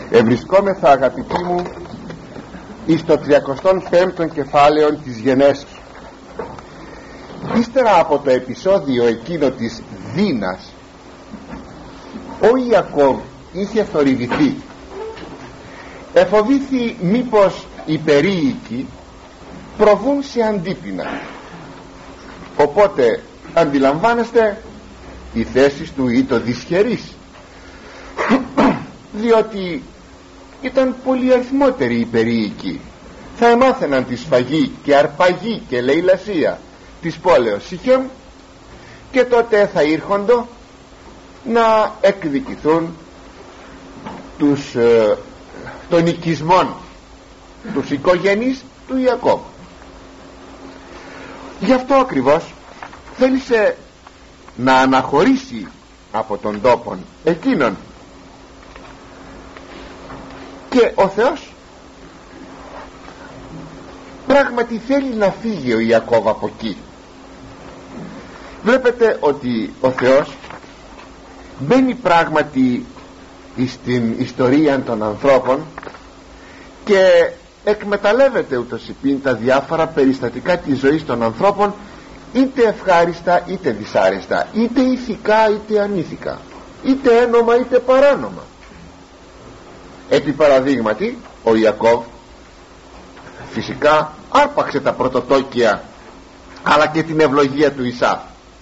Ευρισκόμεθα, αγαπητοί μου, εις το 35ο κεφάλαιο της Γενέσης. Ύστερα από το επεισόδιο εκείνο της Δίνας, ο Ιακώβ είχε θορυβηθεί. Εφοβήθη μήπως οι περίοικοι προβούν σε αντίπεινα. Οπότε αντιλαμβάνεστε, η θέση του ήταν δυσχερής, διότι ήταν πολυαριθμότεροι οι περίοικοι. Θα εμάθαιναν τη σφαγή και αρπαγή και λαιλασία της πόλεως Σιχέμ, και τότε θα ήρχοντο να εκδικηθούν των οικισμών τους οικογενείς του Ιακώβ. Γι' αυτό ακριβώς θέλησε να αναχωρήσει από τον τόπο εκείνον, και ο Θεός πράγματι θέλει να φύγει ο Ιακώβ από εκεί. Βλέπετε ότι ο Θεός μπαίνει πράγματι στην ιστορία των ανθρώπων και εκμεταλλεύεται ούτως υπήν τα διάφορα περιστατικά της ζωής των ανθρώπων, είτε ευχάριστα είτε δυσάρεστα, είτε ηθικά είτε ανήθικα, είτε ένομα είτε παράνομα. Επί παραδείγματι, ο Ιακώβ φυσικά άρπαξε τα πρωτοτόκια αλλά και την ευλογία του Ισαύ.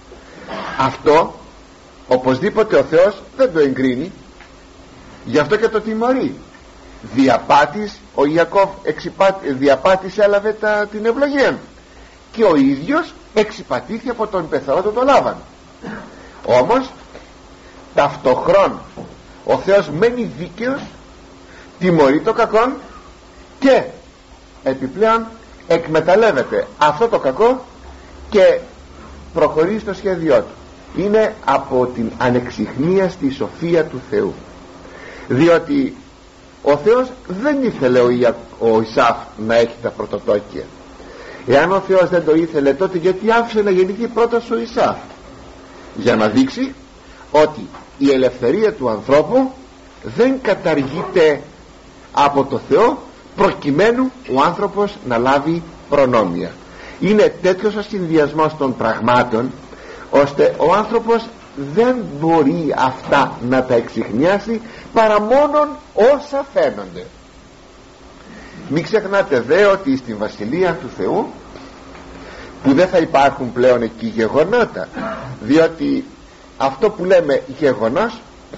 Αυτό οπωσδήποτε ο Θεός δεν το εγκρίνει, γι' αυτό και το τιμωρεί. Διαπάτης ο Ιακώβ διαπάτης έλαβε την ευλογία, και ο ίδιος εξυπατήθη από τον πεθερό του τον Λάβαν. Όμως ταυτοχρόν ο Θεός μένει δίκαιος, τιμωρεί το κακόν και επιπλέον εκμεταλλεύεται αυτό το κακό και προχωρεί στο σχέδιό του. Είναι από την ανεξιχνίαστη σοφία του Θεού, διότι ο Θεός δεν ήθελε ο Ισαύ να έχει τα πρωτοτόκια. Εάν ο Θεός δεν το ήθελε, τότε γιατί άφησε να γεννηθεί πρώτος ο Ισαύ? Για να δείξει ότι η ελευθερία του ανθρώπου δεν καταργείται από το Θεό προκειμένου ο άνθρωπος να λάβει προνόμια. Είναι τέτοιος ο συνδυασμός των πραγμάτων, ώστε ο άνθρωπος δεν μπορεί αυτά να τα εξιχνιάσει παρά μόνον όσα φαίνονται. Μην ξεχνάτε δε ότι στην Βασιλεία του Θεού, που δεν θα υπάρχουν πλέον εκεί γεγονότα, διότι αυτό που λέμε γεγονός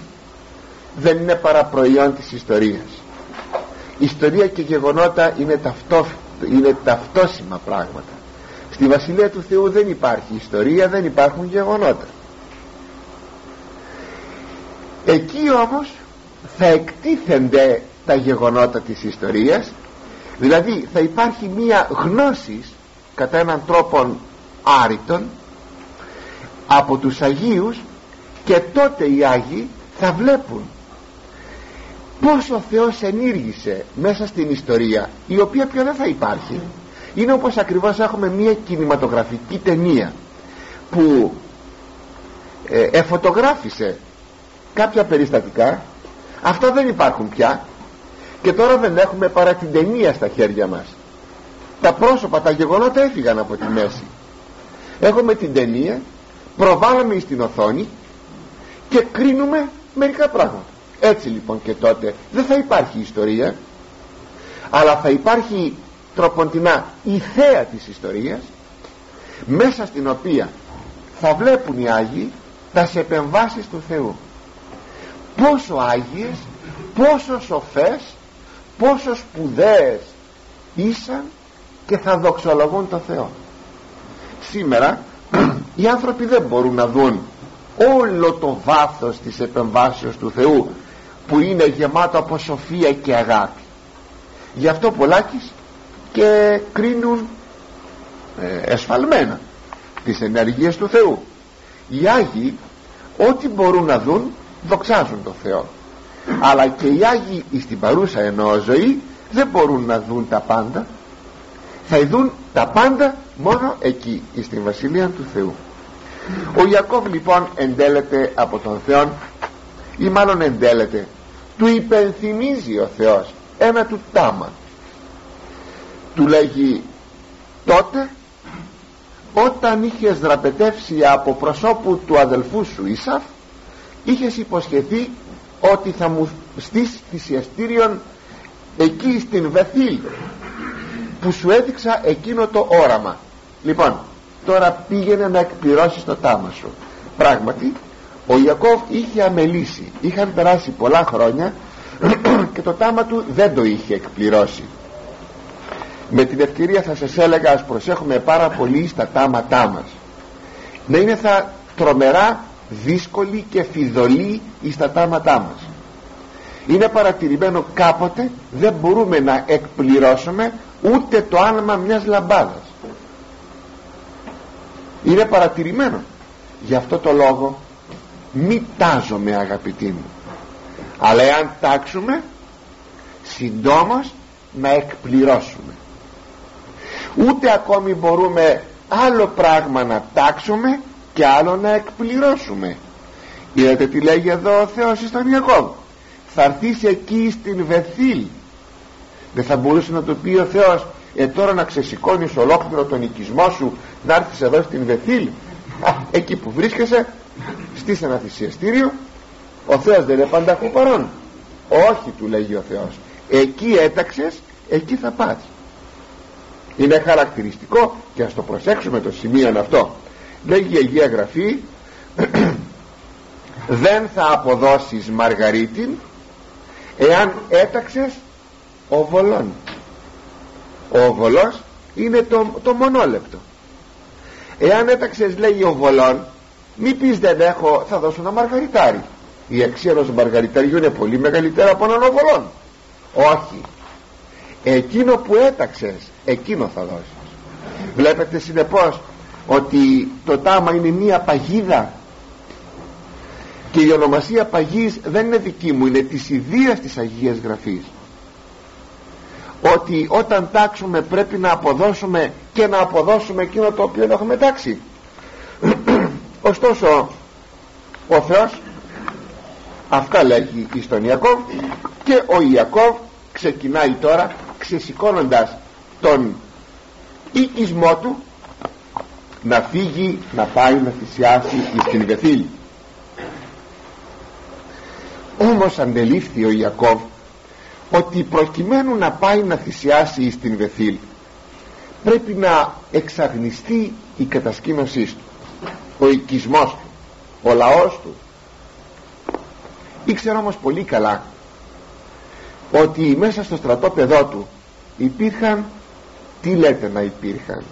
δεν είναι παρά προϊόν της ιστορίας. Ιστορία και γεγονότα είναι ταυτόσιμα πράγματα. Στη Βασιλεία του Θεού δεν υπάρχει ιστορία, δεν υπάρχουν γεγονότα. Εκεί όμως θα εκτίθενται τα γεγονότα της ιστορίας, δηλαδή θα υπάρχει μία γνώση κατά έναν τρόπο άρρητον από τους Αγίους, και τότε οι Άγιοι θα βλέπουν πως ο Θεός ενήργησε μέσα στην ιστορία, η οποία πια δεν θα υπάρχει. Είναι όπως ακριβώς έχουμε μία κινηματογραφική ταινία που εφωτογράφησε κάποια περιστατικά. Αυτά δεν υπάρχουν πια, και τώρα δεν έχουμε παρά την ταινία στα χέρια μας. Τα πρόσωπα, τα γεγονότα έφυγαν από τη μέση. Έχουμε την ταινία, προβάλαμε στην οθόνη και κρίνουμε μερικά πράγματα. Έτσι λοιπόν και τότε δεν θα υπάρχει ιστορία, αλλά θα υπάρχει τροποντινά η θέα της ιστορίας, μέσα στην οποία θα βλέπουν οι Άγιοι τας επεμβάσεις του Θεού. Πόσο Άγιες, πόσο σοφές, πόσο σπουδαίες ήσαν, και θα δοξολογούν το Θεό. Σήμερα οι άνθρωποι δεν μπορούν να δουν όλο το βάθος της επεμβάσεως του Θεού, που είναι γεμάτο από σοφία και αγάπη. Γι' αυτό πολλάκις και κρίνουν εσφαλμένα τις ενέργειες του Θεού. Οι Άγιοι ό,τι μπορούν να δουν δοξάζουν το Θεό, αλλά και οι Άγιοι στην παρούσα εννοώ ζωή δεν μπορούν να δουν τα πάντα. Θα δουν τα πάντα μόνο εκεί, στην Βασιλεία του Θεού. Ο Ιακώβ λοιπόν εντέλεται από τον Θεό, ή μάλλον εντέλεται του υπενθυμίζει ο Θεός ένα του τάμα. Του λέγει, τότε όταν είχες δραπετεύσει από προσώπου του αδελφού σου Ίσαφ, είχες υποσχεθεί ότι θα μου στήσεις θυσιαστήριον εκεί στην Βεθήλ που σου έδειξα εκείνο το όραμα. Λοιπόν, τώρα πήγαινε να εκπληρώσεις το τάμα σου. Πράγματι ο Ιακώβ είχε αμελήσει, είχαν περάσει πολλά χρόνια και το τάμα του δεν το είχε εκπληρώσει. Με την ευκαιρία θα σας έλεγα, ας προσέχουμε πάρα πολύ στα τάματά μας, να είναι θα τρομερά δύσκολη και φιδωλή στα τάματά μας. Είναι παρατηρημένο κάποτε δεν μπορούμε να εκπληρώσουμε ούτε το άναμα μιας λαμπάδας. Είναι παρατηρημένο. Γι' αυτό το λόγο μη τάζομαι, αγαπητοί μου, αλλά εάν τάξουμε, συντόμως να εκπληρώσουμε. Ούτε ακόμη μπορούμε άλλο πράγμα να τάξουμε και άλλο να εκπληρώσουμε. Είδατε τι λέγει εδώ ο Θεός στον Ιακώβ? Θα έρθεις εκεί στην Βεθήλ. Δεν θα μπορούσε να το πει ο Θεός, τώρα να ξεσηκώνεις ολόκληρο τον οικισμό σου, να έρθεις εδώ στην Βεθήλ? Εκεί που βρίσκεσαι στήσε ένα θυσιαστήριο. Ο Θεός δεν είναι πανταχού παρόν? Όχι, του λέγει ο Θεός, εκεί έταξες, εκεί θα πας. Είναι χαρακτηριστικό, και ας το προσέξουμε το σημείο αυτό. Λέγει η Αγία Γραφή, δεν θα αποδώσεις μαργαρίτην εάν έταξες οβολόν. Ο οβολός είναι το μονόλεπτο. Εάν έταξες, λέει, οβολόν, μη πεις δεν έχω, θα δώσω ένα μαργαριτάρι. Η αξία ενός μαργαριταριού είναι πολύ μεγαλύτερα από έναν οβολόν. Όχι, εκείνο που έταξες, εκείνο θα δώσεις. Βλέπετε συνεπώς ότι το τάμα είναι μία παγίδα, και η ονομασία παγής δεν είναι δική μου, είναι της ιδείας της Αγίας Γραφής, ότι όταν τάξουμε πρέπει να αποδώσουμε, και να αποδώσουμε εκείνο το οποίο έχουμε τάξει. Ωστόσο ο Θεός αυτά λέγει στον Ιακώβ, και ο Ιακώβ ξεκινάει τώρα, ξεσηκώνοντας τον οικισμό του, να φύγει, να πάει να θυσιάσει στην Βεθήλ. Όμως αντελήφθη ο Ιακώβ ότι προκειμένου να πάει να θυσιάσει στην Βεθήλ πρέπει να εξαγνιστεί η κατασκήνωσή του, ο οικισμός του, ο λαός του. Ήξερε όμως πολύ καλά ότι μέσα στο στρατόπεδό του υπήρχαν, τι λέτε να υπήρχαν,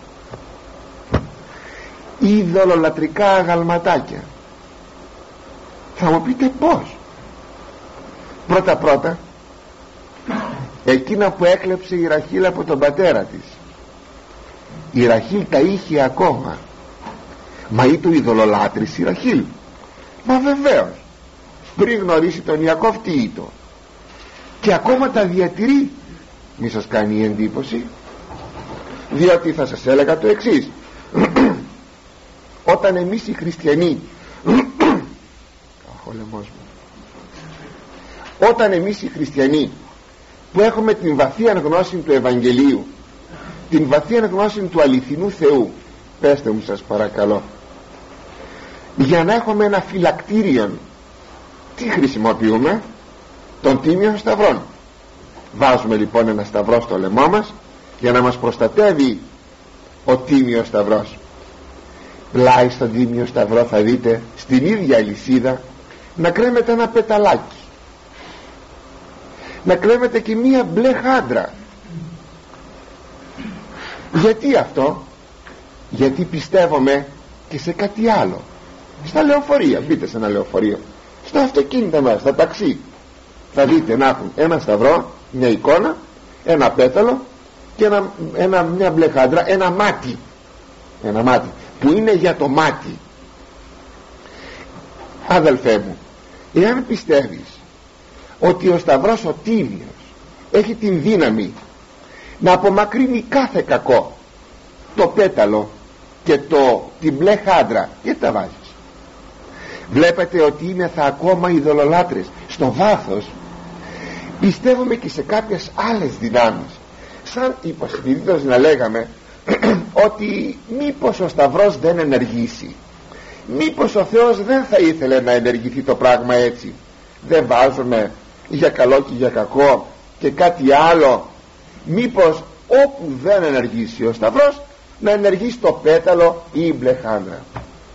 ειδωλολατρικά αγαλματάκια. Θα μου πείτε πως? Πρώτα πρώτα, εκείνα που έκλεψε η Ραχήλ από τον πατέρα της. Η Ραχήλ τα είχε ακόμα. Μα ή το ειδωλολάτρης η Ραχήλ? Μα βεβαίως, πριν γνωρίσει τον Ιακώβ τι ήτο, και ακόμα τα διατηρεί. Μη σας κάνει εντύπωση, διότι θα σας έλεγα το εξής. Όταν εμείς οι χριστιανοί όταν εμείς οι χριστιανοί που έχουμε την βαθία γνώση του Ευαγγελίου, την βαθία γνώση του αληθινού Θεού, πέστε μου σας παρακαλώ, για να έχουμε ένα φυλακτήριο, τι χρησιμοποιούμε? Τον τίμιο σταυρό. Βάζουμε λοιπόν ένα σταυρό στο λαιμό μας για να μας προστατεύει ο τίμιος σταυρός. Πλάι στον τίμιο σταυρό θα δείτε στην ίδια αλυσίδα να κρέμεται ένα πεταλάκι, να κρέμεται και μία μπλε χάντρα. Γιατί αυτό? Γιατί πιστεύουμε και σε κάτι άλλο. Στα λεωφορεία, μπείτε σε ένα λεωφορείο, στα αυτοκίνητα μας, στα ταξί, θα δείτε να έχουν ένα σταυρό, μια εικόνα, ένα πέταλο και μια μπλε χάντρα, ένα μάτι που είναι για το μάτι. Αδελφέ μου, εάν πιστεύεις ότι ο σταυρός ο τίμιος έχει την δύναμη να απομακρύνει κάθε κακό, το πέταλο και την μπλε χάντρα, γιατί τα βάζεις? Βλέπετε ότι είναι θα ακόμα ειδωλολάτρες. Στο βάθος πιστεύουμε και σε κάποιες άλλες δυνάμεις, σαν υποσυνείδητος να λέγαμε ότι μήπως ο Σταυρός δεν ενεργήσει, μήπως ο Θεός δεν θα ήθελε να ενεργηθεί το πράγμα έτσι, δεν βάζουμε για καλό και για κακό και κάτι άλλο, μήπως όπου δεν ενεργήσει ο Σταυρός να ενεργήσει το πέταλο ή η μπλε χάντρα.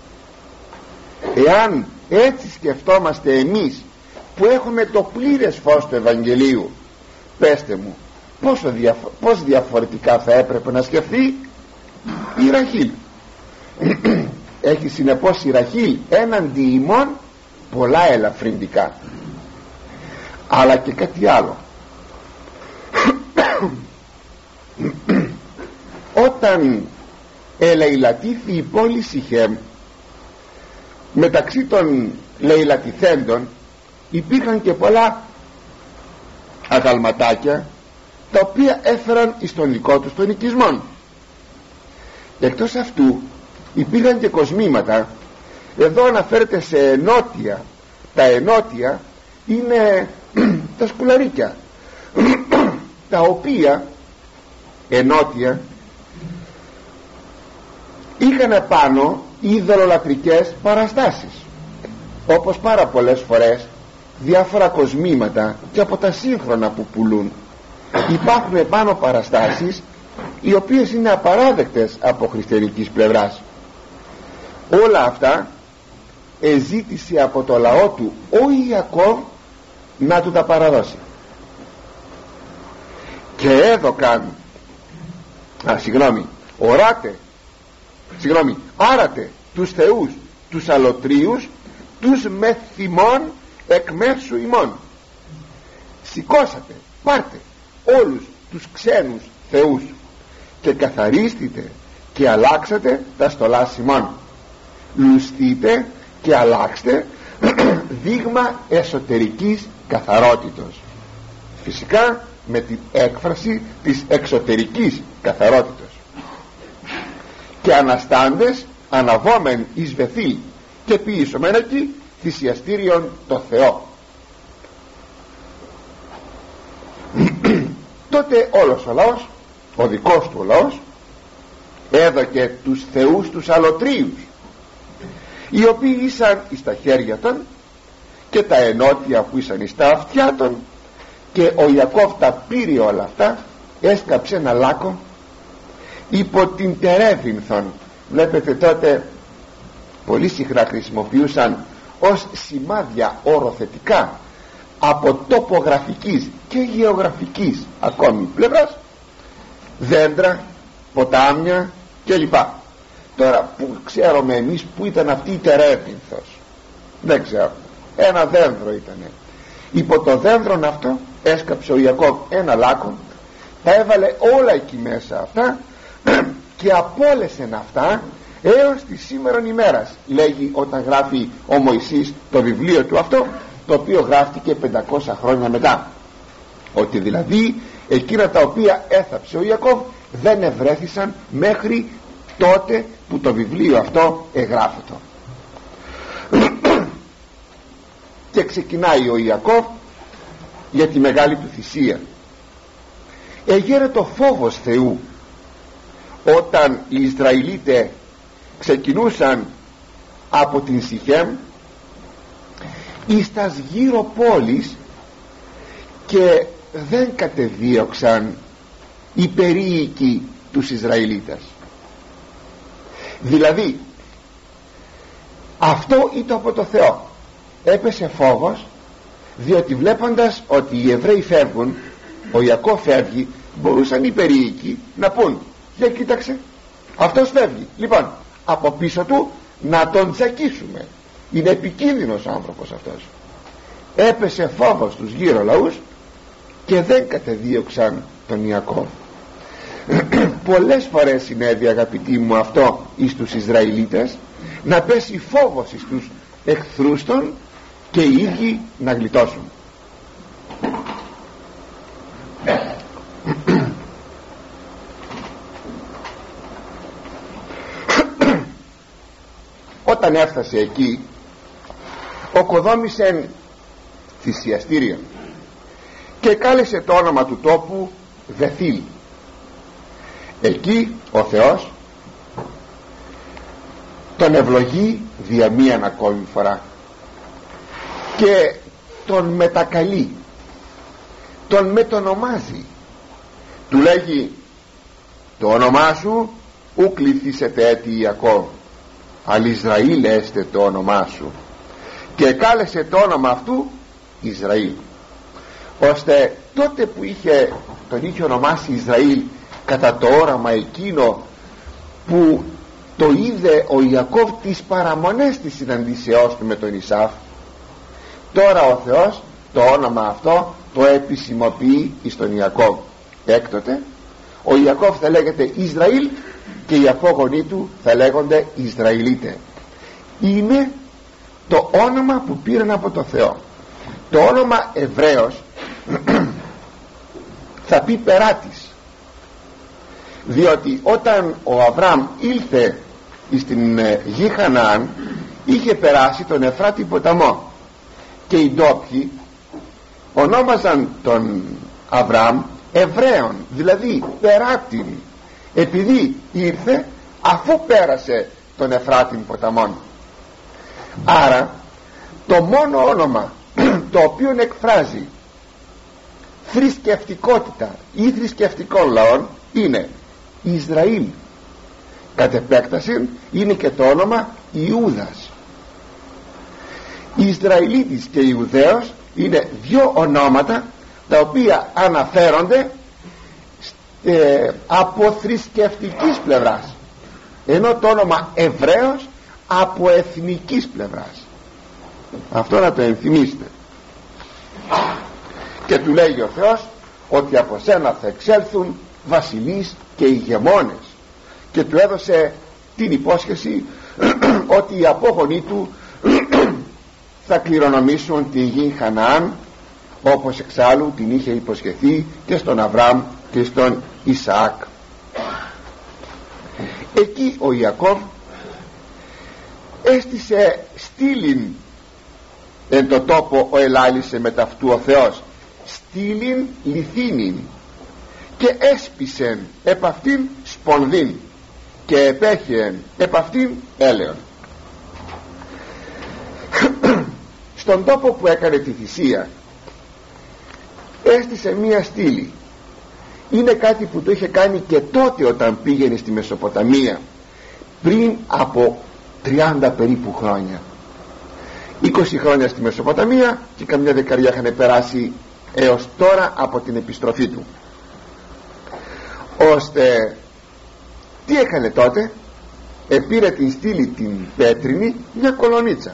Εάν έτσι σκεφτόμαστε εμείς που έχουμε το πλήρες φως του Ευαγγελίου, πέστε μου πώς διαφορετικά θα έπρεπε να σκεφτεί η Ραχήλ. Έχει συνεπώς η Ραχήλ έναντι ημών πολλά ελαφρυντικά, αλλά και κάτι άλλο. Όταν ελεηλατήθη η πόλη Σιχέμ, μεταξύ των λεηλατηθέντων υπήρχαν και πολλά αγαλματάκια τα οποία έφεραν εις τον δικό τους τον οικισμό. Εκτός αυτού υπήρχαν και κοσμήματα. Εδώ αναφέρεται σε ενότια. Τα ενότια είναι τα σκουλαρίκια τα οποία ενότια είχαν επάνω ειδωλολατρικές παραστάσεις, όπως πάρα πολλές φορές διάφορα κοσμήματα και από τα σύγχρονα που πουλούν υπάρχουν επάνω παραστάσεις οι οποίες είναι απαράδεκτες από χριστιανικής πλευράς. Όλα αυτά εζήτησε από το λαό του ο Ιακώβ να του τα παραδώσει, και έδωκαν άρατε τους θεούς τους αλωτρίους τους μεθυμών εκ μέρσου ημών. Σηκώσατε, πάρτε όλους τους ξένους θεούς και καθαρίστητε και αλλάξατε τα στολά ημών. Λουστείτε και αλλάξτε δείγμα εσωτερικής καθαρότητος, φυσικά με την έκφραση της εξωτερικής καθαρότητος. Και αναστάντες αναβόμεν εις Βεθήλ και ποιήσομεν εκεί θυσιαστήριον το Θεό. Τότε όλος ο λαός, ο δικός του λαός, έδωκε τους θεούς τους αλωτρίους, οι οποίοι ήσαν εις τα χέρια των, και τα ενότια που ήσαν εις τα αυτιά των, και ο Ιακώβ τα πήρε όλα αυτά, έσκαψε ένα λάκκο υπό την Τερέβινθον. Βλέπετε τότε πολύ συχνά χρησιμοποιούσαν ως σημάδια οροθετικά από τοπογραφικής και γεωγραφικής ακόμη πλευράς δέντρα, ποτάμια κλπ. Τώρα που ξέρουμε εμείς που ήταν αυτή η Τερέβινθος? Δεν ξέρω, ένα δέντρο ήτανε. Υπό το δέντρον αυτό έσκαψε ο Ιακώβ ένα λάκκο, τα έβαλε όλα εκεί μέσα αυτά και απόλεσεν αυτά έως τη σήμερον ημέρας, λέγει όταν γράφει ο Μωυσής το βιβλίο του αυτό, το οποίο γράφτηκε 500 χρόνια μετά, ότι δηλαδή εκείνα τα οποία έθαψε ο Ιακώβ δεν ευρέθησαν μέχρι τότε που το βιβλίο αυτό εγγράφετο. Και ξεκινάει ο Ιακώβ για τη μεγάλη του θυσία. Εγέρε το φόβος Θεού όταν οι Ισραηλίτες ξεκινούσαν από την Σιχέμ εις τας γύρω πόλεις και δεν κατεδίωξαν οι περίοικοι τους Ισραηλίτες. Δηλαδή αυτό ήταν από το Θεό. Έπεσε φόβος, διότι βλέποντας ότι οι Εβραίοι φεύγουν, ο Ιακώβ φεύγει, μπορούσαν οι περίοικοι να πούν για κοίταξε, αυτός φεύγει, λοιπόν από πίσω του να τον τζακίσουμε, είναι επικίνδυνος ο άνθρωπος αυτός. Έπεσε φόβος στους γύρω λαούς και δεν κατεδίωξαν τον Ιακώβ. Πολλές φορές συνέβη, αγαπητοί μου, αυτό εις τους Ισραηλίτες, να πέσει φόβος εις τους εχθρούς των και οι ίδιοι να γλιτώσουν. Όταν έφτασε εκεί, οκοδόμησεν θυσιαστήριον και κάλεσε το όνομα του τόπου Βεθήλ. Εκεί ο Θεός τον ευλογεί δια μίαν ακόμη φορά και τον μετακαλεί, τον μετονομάζει, του λέγει το όνομά σου ου κληθήσετε έτη Ιακώβ, αλλά Ισραήλ έστε το όνομά σου, και κάλεσε το όνομα αυτού Ισραήλ, ώστε τότε που τον είχε ονομάσει Ισραήλ κατά το όραμα εκείνο που το είδε ο Ιακώβ τις παραμονές της συναντήσεώς του με τον Ισαύ, τώρα ο Θεός το όνομα αυτό το επισημοποιεί εις τον Ιακώβ. Έκτοτε ο Ιακώβ θα λέγεται Ισραήλ και οι απόγονοί του θα λέγονται Ισραηλίτε. Είναι το όνομα που πήραν από το Θεό. Το όνομα Εβραίος θα πει περάτης, διότι όταν ο Αβραάμ ήλθε στην γη Χαναάν είχε περάσει τον Εφράτη ποταμό και οι ντόπιοι ονόμαζαν τον Αβραάμ Εβραίον, δηλαδή περάτην, επειδή ήρθε αφού πέρασε τον Εφράτην ποταμόν. Άρα το μόνο όνομα το οποίο εκφράζει θρησκευτικότητα ή θρησκευτικών λαών είναι Ισραήλ. Κατ' επέκταση είναι και το όνομα Ιούδας. Ισραηλίτης και Ιουδαίος είναι δύο ονόματα τα οποία αναφέρονται από θρησκευτικής πλευράς, ενώ το όνομα Εβραίος από εθνικής πλευράς. Αυτό να το ενθυμίστε. Και του λέγει ο Θεός ότι από σένα θα εξέλθουν βασιλείς και ηγεμόνες, και του έδωσε την υπόσχεση ότι οι απόγονοί του θα κληρονομήσουν τη γη Χαναάν, όπως εξάλλου την είχε υποσχεθεί και στον Αβραάμ και στον Ισαάκ. Εκεί ο Ιακώβ έστησε στήλην εν το τόπο ο ελάλησε με ταυτού ο Θεός, στήλην λιθίνην, και έσπισεν επ' αυτήν σπονδήν και επέχεεν επ' αυτήν έλεον. Στον τόπο που έκανε τη θυσία έστησε μία στήλη. Είναι κάτι που το είχε κάνει και τότε όταν πήγαινε στη Μεσοποταμία, πριν από 30 περίπου χρόνια. 20 χρόνια στη Μεσοποταμία και καμιά δεκαριά είχαν περάσει έως τώρα από την επιστροφή του. Ώστε τι έκανε τότε? Επήρε την στήλη την πέτρινη, μια κολονίτσα,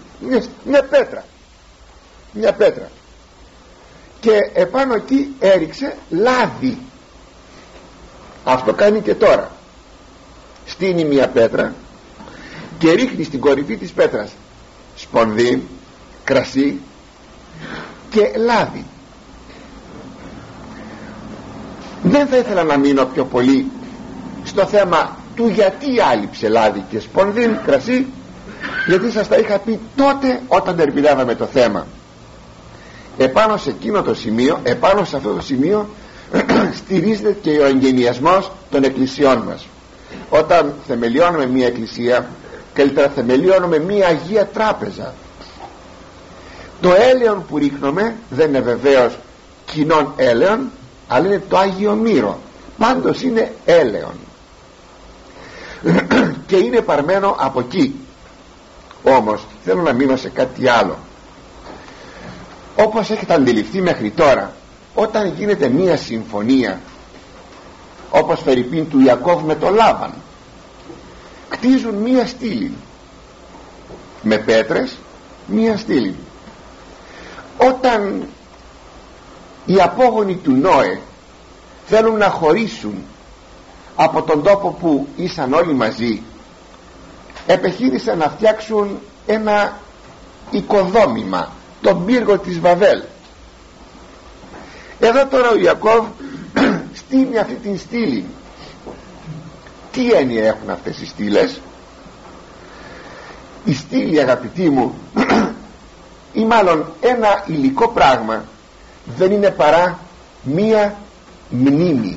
μια πέτρα, και επάνω εκεί έριξε λάδι. Αυτό κάνει και τώρα. Στείνει μια πέτρα και ρίχνει στην κορυφή της πέτρας σπονδί, κρασί και λάδι. Δεν θα ήθελα να μείνω πιο πολύ στο θέμα του γιατί άλειψε λάδι και σπονδί, κρασί, γιατί σας τα είχα πει τότε όταν ερμηνεύαμε το θέμα. Επάνω σε εκείνο το σημείο, επάνω σε αυτό το σημείο στηρίζεται και ο εγγενιασμός των εκκλησιών μας. Όταν θεμελιώνουμε μια εκκλησία, καλύτερα θεμελιώνουμε μια Αγία Τράπεζα. Το έλεον που ρίχνουμε δεν είναι βεβαίως κοινών έλεον, αλλά είναι το Άγιο Μύρο. Πάντως είναι έλεον και είναι παρμένο από εκεί. Όμως θέλω να μείνω σε κάτι άλλο. Όπως έχετε αντιληφθεί μέχρι τώρα, όταν γίνεται μία συμφωνία, όπως φερειπίν του Ιακώβ με τον Λάβαν, κτίζουν μία στήλη με πέτρες, μία στήλη. Όταν οι απόγονοι του Νόε θέλουν να χωρίσουν από τον τόπο που ήσαν όλοι μαζί, επεχείρησαν να φτιάξουν ένα οικοδόμημα, τον πύργο της Βαβέλ. Εδώ τώρα ο Ιακώβ στείνει αυτή την στήλη. Τι έννοια έχουν αυτές οι στήλες? Η στήλη, αγαπητοί μου, ή μάλλον ένα υλικό πράγμα, δεν είναι παρά μία μνήμη.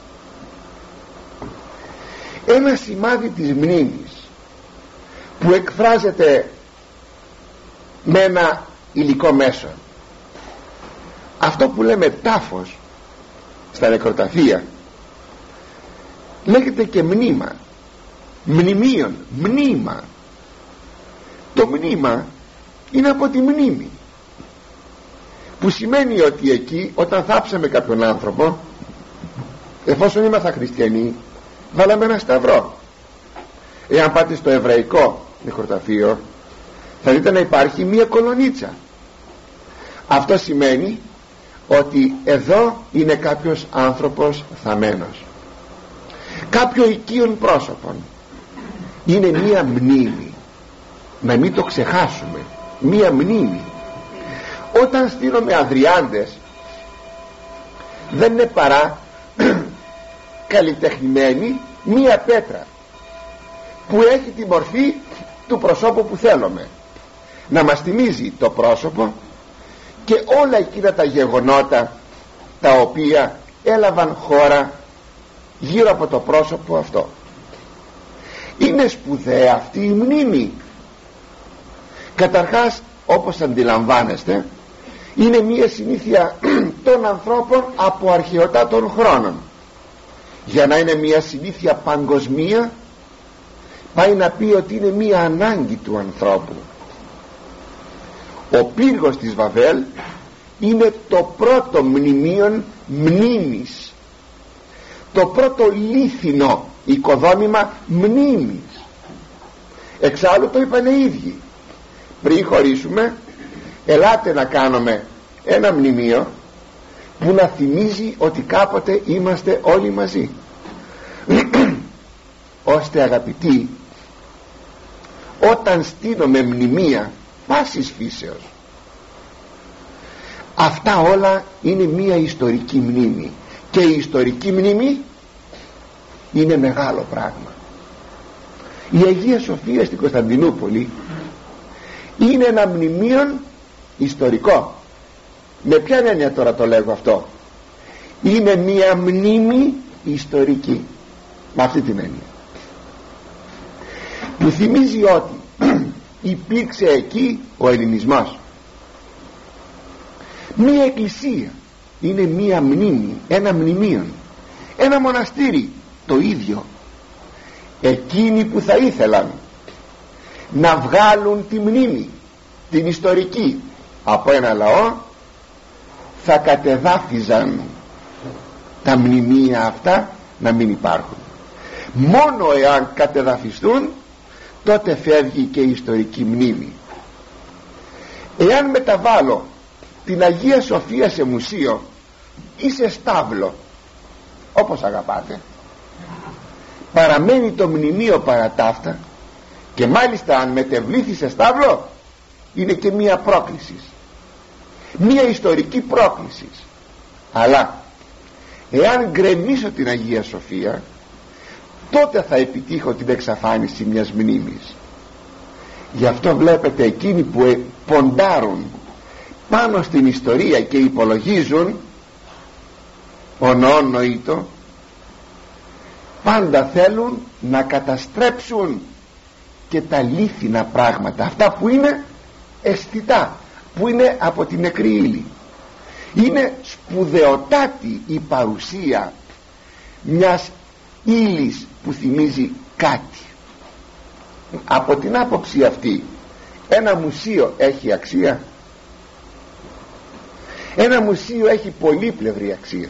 Ένα σημάδι της μνήμης που εκφράζεται με ένα υλικό μέσο, αυτό που λέμε τάφος στα νεκροταφεία, λέγεται και μνήμα, μνημείον, μνήμα. Το μνήμα είναι από τη μνήμη, που σημαίνει ότι εκεί όταν θάψαμε κάποιον άνθρωπο, εφόσον ήμασταν χριστιανοί, βάλαμε ένα σταυρό. Εάν πάτε στο εβραϊκό νεκροταφείο, θα δείτε να υπάρχει μία κολονίτσα. Αυτό σημαίνει ότι εδώ είναι κάποιος άνθρωπος θαμμένος, κάποιο οικείον πρόσωπον. Είναι μία μνήμη, να μην το ξεχάσουμε, μία μνήμη. Όταν στείνουμε αδριάντες, δεν είναι παρά καλλιτεχνημένη μία πέτρα που έχει τη μορφή του προσώπου που θέλουμε, να μας θυμίζει το πρόσωπο και όλα εκείνα τα γεγονότα τα οποία έλαβαν χώρα γύρω από το πρόσωπο αυτό. Είναι σπουδαία αυτή η μνήμη. Καταρχάς, όπως αντιλαμβάνεστε, είναι μία συνήθεια των ανθρώπων από αρχαιοτά των χρόνων. Για να είναι μία συνήθεια παγκοσμία, πάει να πει ότι είναι μία ανάγκη του ανθρώπου. Ο πύργος της Βαβέλ είναι το πρώτο μνημείον μνήμης, το πρώτο λίθινο οικοδόμημα μνήμης. Εξάλλου το είπανε οι ίδιοι, πριν χωρίσουμε, ελάτε να κάνουμε ένα μνημείο που να θυμίζει ότι κάποτε είμαστε όλοι μαζί. Ώστε, αγαπητοί, όταν στείνουμε μνημεία πάσης φύσεως, αυτά όλα είναι μία ιστορική μνήμη, και η ιστορική μνήμη είναι μεγάλο πράγμα. Η Αγία Σοφία στην Κωνσταντινούπολη είναι ένα μνημείο ιστορικό. Με ποια έννοια τώρα το λέγω αυτό? Είναι μία μνήμη ιστορική, με αυτή την έννοια, που θυμίζει ότι υπήρξε εκεί ο ελληνισμός. Μία εκκλησία είναι μία μνήμη, ένα μνημείο, ένα μοναστήρι το ίδιο. Εκείνοι που θα ήθελαν να βγάλουν τη μνήμη, την ιστορική, από ένα λαό, θα κατεδάφιζαν τα μνημεία αυτά να μην υπάρχουν. Μόνο εάν κατεδαφιστούν, τότε φεύγει και η ιστορική μνήμη. Εάν μεταβάλω την Αγία Σοφία σε μουσείο ή σε στάβλο, όπως αγαπάτε, παραμένει το μνημείο παρά τα αυτά, και μάλιστα αν μετεβλήθη σε στάβλο είναι και μία πρόκληση, μία ιστορική πρόκληση. Αλλά εάν γκρεμίσω την Αγία Σοφία, τότε θα επιτύχω την εξαφάνιση μιας μνήμης. Γι' αυτό βλέπετε εκείνοι που ποντάρουν πάνω στην ιστορία και υπολογίζουν ονόητο, πάντα θέλουν να καταστρέψουν και τα λίθινα πράγματα, αυτά που είναι αισθητά, που είναι από την νεκρή ύλη. Είναι σπουδαιοτάτη η παρουσία μιας ύλης που θυμίζει κάτι. Από την άποψη αυτή, ένα μουσείο έχει αξία. Ένα μουσείο έχει πολύπλευρη αξία.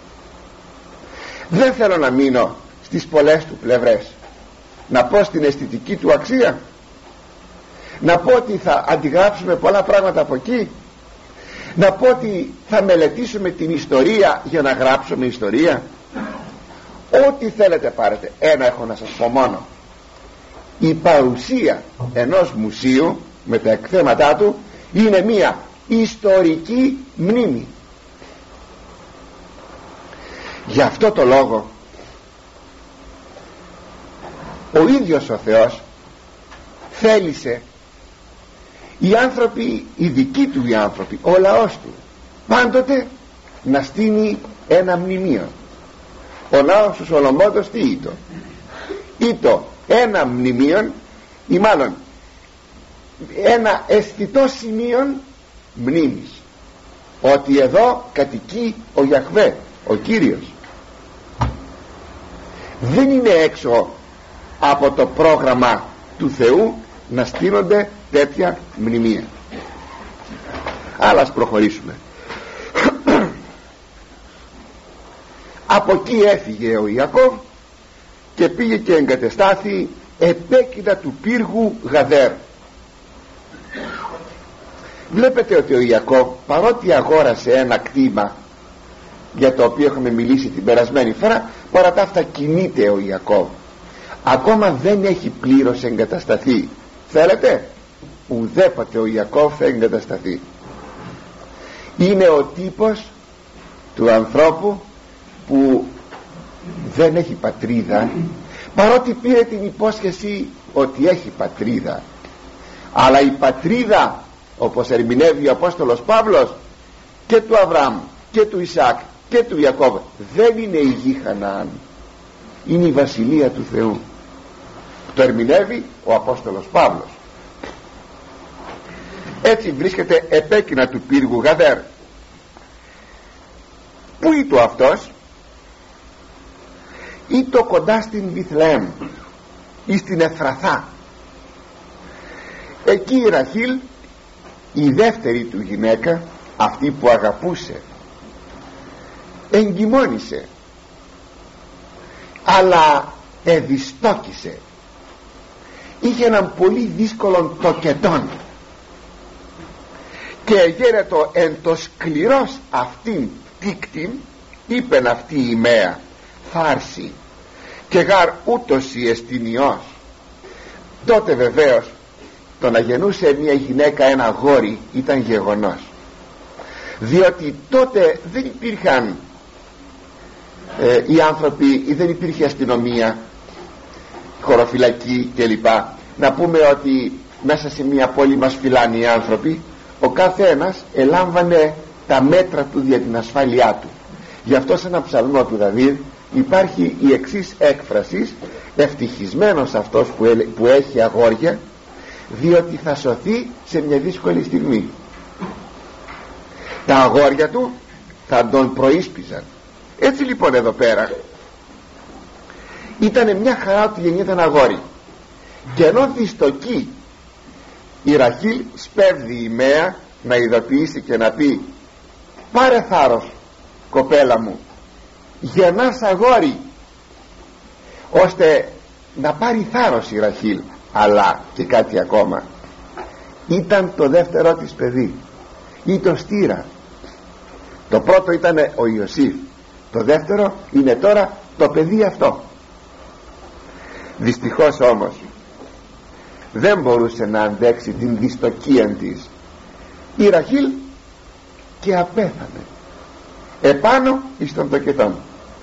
Δεν θέλω να μείνω στις πολλές του πλευρές, να πω στην αισθητική του αξία, να πω ότι θα αντιγράψουμε πολλά πράγματα από εκεί, να πω ότι θα μελετήσουμε την ιστορία για να γράψουμε ιστορία. Ό,τι θέλετε πάρετε. Ένα έχω να σας πω μόνο: η παρουσία ενός μουσείου με τα εκθέματά του είναι μία ιστορική μνήμη. Γι' αυτό το λόγο ο ίδιος ο Θεός θέλησε οι άνθρωποι, οι δικοί του οι άνθρωποι, ο λαός του, πάντοτε να στείνει ένα μνημείο. Ο ναός του Σολομώντος τι ήτο? Ήτο ένα μνημείο, ή μάλλον ένα αισθητό σημείο μνήμης, ότι εδώ κατοικεί ο Ιαχβέ, ο Κύριος. Δεν είναι έξω από το πρόγραμμα του Θεού να στείνονται τέτοια μνημεία. Αλλά ας προχωρήσουμε. Από εκεί έφυγε ο Ιακώβ και πήγε και εγκατεστάθη επέκεινα του πύργου Γαδέρ. Βλέπετε ότι ο Ιακώβ, παρότι αγόρασε ένα κτήμα για το οποίο έχουμε μιλήσει την περασμένη φορά, παρά τα αυτά κινείται ο Ιακώβ. Ακόμα δεν έχει πλήρως εγκατασταθεί. Θέλετε? Ουδέποτε ο Ιακώβ θα εγκατασταθεί. Είναι ο τύπος του ανθρώπου που δεν έχει πατρίδα, παρότι πήρε την υπόσχεση ότι έχει πατρίδα. Αλλά η πατρίδα, όπως ερμηνεύει ο Απόστολος Παύλος, και του Αβραάμ και του Ισαάκ και του Ιακώβ, δεν είναι η γη Χαναάν, είναι η βασιλεία του Θεού. Το ερμηνεύει ο Απόστολος Παύλος. Έτσι βρίσκεται επέκεινα του πύργου Γαδέρ. Πού ήτο αυτός? Ήτο κοντά στην Βιθλεέμ ή στην Εφραθά. Εκεί η Ραχήλ, η δεύτερη του γυναίκα, αυτή που αγαπούσε, εγκυμόνησε, αλλά εδιστόκησε. Είχε έναν πολύ δύσκολον τοκετόν και γέρετο εν το σκληρός αυτήν τίκτην, είπεν αυτή η ημέα φάρση και γαρ ούτως η εστινιός. Τότε βεβαίως το να γεννούσε μια γυναίκα ένα αγόρι ήταν γεγονός, διότι τότε δεν υπήρχαν οι άνθρωποι, ή δεν υπήρχε αστυνομία, χωροφυλακή κλπ. Να πούμε ότι μέσα σε μια πόλη μας φυλάνε οι άνθρωποι. Ο κάθε ένας ελάμβανε τα μέτρα του για την ασφάλειά του. Γι' αυτό σε ένα ψαλμό του Δαβίδ υπάρχει η εξής έκφραση: ευτυχισμένος αυτός που έχει αγόρια, διότι θα σωθεί σε μια δύσκολη στιγμή. Τα αγόρια του θα τον προείσπιζαν. Έτσι λοιπόν εδώ πέρα ήταν μια χαρά ότι γεννιέται ένα αγόρι, και ενώ δυστοκεί η Ραχήλ, σπέβδει η Μαία να ειδοποιήσει και να πει: πάρε θάρρος κοπέλα μου, γεννάς αγόρι, ώστε να πάρει θάρρος η Ραχήλ. Αλλά και κάτι ακόμα, ήταν το δεύτερό της παιδί, ή το στήρα. Το πρώτο ήταν ο Ιωσήφ, το δεύτερο είναι τώρα το παιδί αυτό. Δυστυχώς όμως δεν μπορούσε να αντέξει την δυστοκία της η Ραχήλ και απέθανε επάνω εις τον τοκετόν.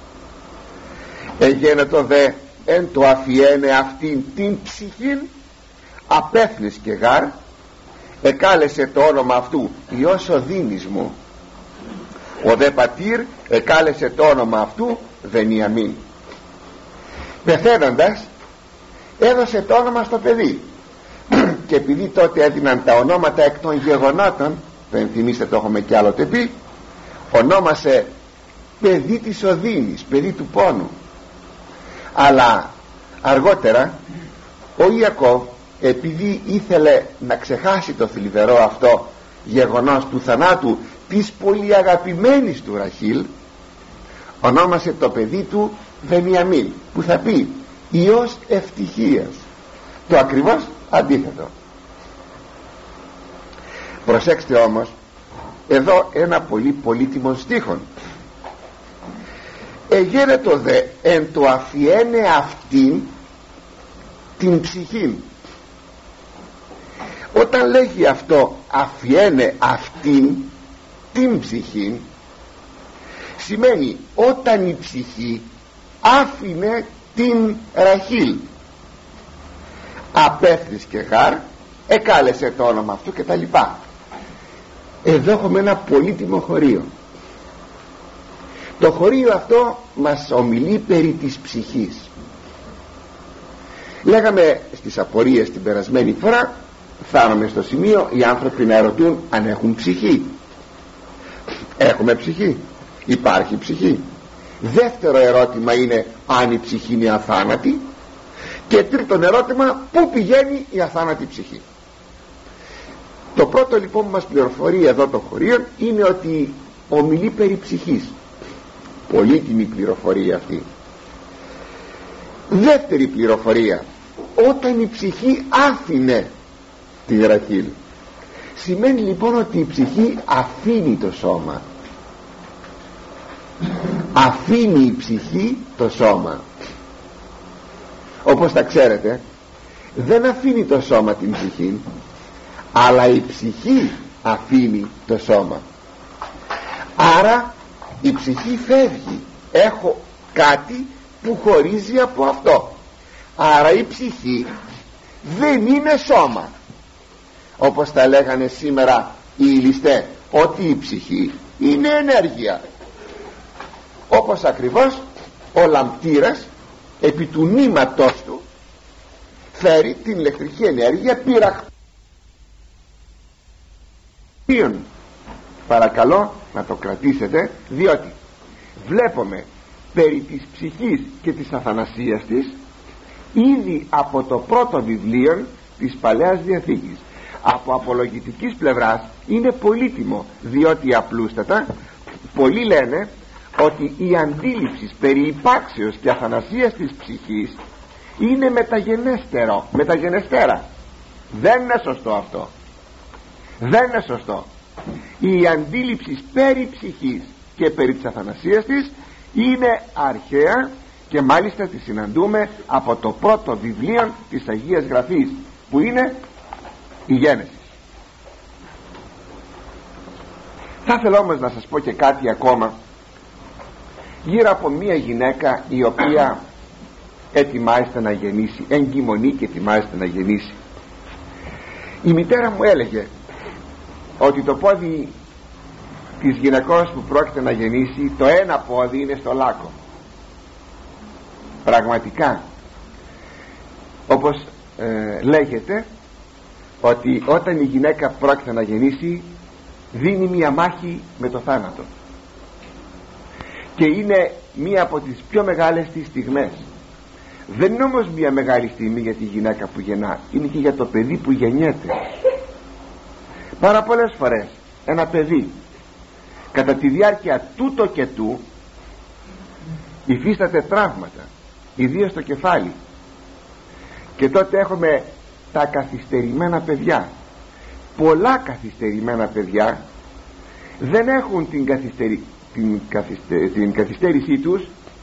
Εγένετο δε εν το αφιένε αυτήν την ψυχήν απέθνης και γάρ, εκάλεσε το όνομα αυτού Υιός οδύνης μου. Ο δε πατήρ εκάλεσε το όνομα αυτού Βενιαμίν. Πεθαίνοντας έδωσε το όνομα στο παιδί και επειδή τότε έδιναν τα ονόματα εκ των γεγονότων, δεν θυμίστε, το έχουμε κι άλλοτε πει, ονόμασε παιδί της οδύνης, παιδί του πόνου. Αλλά αργότερα ο Ιακώβ, επειδή ήθελε να ξεχάσει το θλιβερό αυτό γεγονός του θανάτου της πολύ αγαπημένης του Ραχήλ, ονόμασε το παιδί του Βενιαμίν, που θα πει Υιός ευτυχίας, το ακριβώς αντίθετο. Προσέξτε όμως εδώ ένα πολύ πολύτιμο στίχο: εγέρετο δε εν το αφιένε αυτήν την ψυχήν. Όταν λέγει αυτό αφιένε αυτήν την ψυχήν, σημαίνει όταν η ψυχή άφηνε την Ραχήλ, απέφθης και γάρ, εκάλεσε το όνομα αυτού και τα λοιπά. Εδώ έχουμε ένα πολύτιμο χωρίο. Το χωρίο αυτό μας ομιλεί περί της ψυχής. Λέγαμε στις απορίες την περασμένη φορά, φτάνουμε στο σημείο οι άνθρωποι να ερωτούν αν έχουν ψυχή. Έχουμε ψυχή? Υπάρχει ψυχή? Δεύτερο ερώτημα είναι αν η ψυχή είναι αθάνατη. Και τρίτον ερώτημα, πού πηγαίνει η αθάνατη ψυχή? Το πρώτο λοιπόν που μας πληροφορεί εδώ το χωρίο είναι ότι ομιλεί περί ψυχής. Πολύτιμη πληροφορία αυτή. Δεύτερη πληροφορία, όταν η ψυχή άφηνε τη Ραχήλ, σημαίνει λοιπόν ότι η ψυχή αφήνει το σώμα. Αφήνει η ψυχή το σώμα. Όπως τα ξέρετε, δεν αφήνει το σώμα την ψυχή, αλλά η ψυχή αφήνει το σώμα. Άρα η ψυχή φεύγει. Έχω κάτι που χωρίζει από αυτό. Άρα η ψυχή δεν είναι σώμα, όπως τα λέγανε σήμερα οι ηλιστές, ότι η ψυχή είναι ενέργεια. Όπως ακριβώς ο λαμπτήρας επί του νήματός του φέρει την ηλεκτρική ενέργεια πυραχτή. Παρακαλώ να το κρατήσετε, διότι βλέπουμε περί της ψυχής και της αθανασίας της ήδη από το πρώτο βιβλίο της Παλαιάς Διαθήκης. Από απολογητικής πλευράς είναι πολύτιμο, διότι απλούστατα πολλοί λένε ότι η αντίληψη περί υπάρξεως και αθανασίας της ψυχής είναι μεταγενέστερα. Δεν είναι σωστό αυτό. Δεν είναι σωστό. Η αντίληψη περί ψυχής και περί της αθανασίας της είναι αρχαία και μάλιστα τη συναντούμε από το πρώτο βιβλίο της Αγίας Γραφής, που είναι η Γένεση. Θα ήθελα όμως να σας πω και κάτι ακόμα γύρω από μια γυναίκα η οποία ετοιμάζεται να γεννήσει, εγκυμονεί και ετοιμάζεται να γεννήσει. Η μητέρα μου έλεγε ότι το πόδι της γυναικός που πρόκειται να γεννήσει, το ένα πόδι είναι στο λάκκο. Πραγματικά, όπως λέγεται, ότι όταν η γυναίκα πρόκειται να γεννήσει δίνει μια μάχη με το θάνατο, και είναι μία από τις πιο μεγάλες της στιγμές. Δεν είναι όμως μια μεγάλη στιγμή για τη γυναίκα που γεννά, είναι και για το παιδί που γεννιέται. Πάρα πολλές φορές ένα παιδί κατά τη διάρκεια του τοκετού υφίσταται τραύματα, ιδίως στο κεφάλι, και τότε έχουμε τα καθυστερημένα παιδιά. Πολλά καθυστερημένα παιδιά δεν έχουν την καθυστέρησή τους,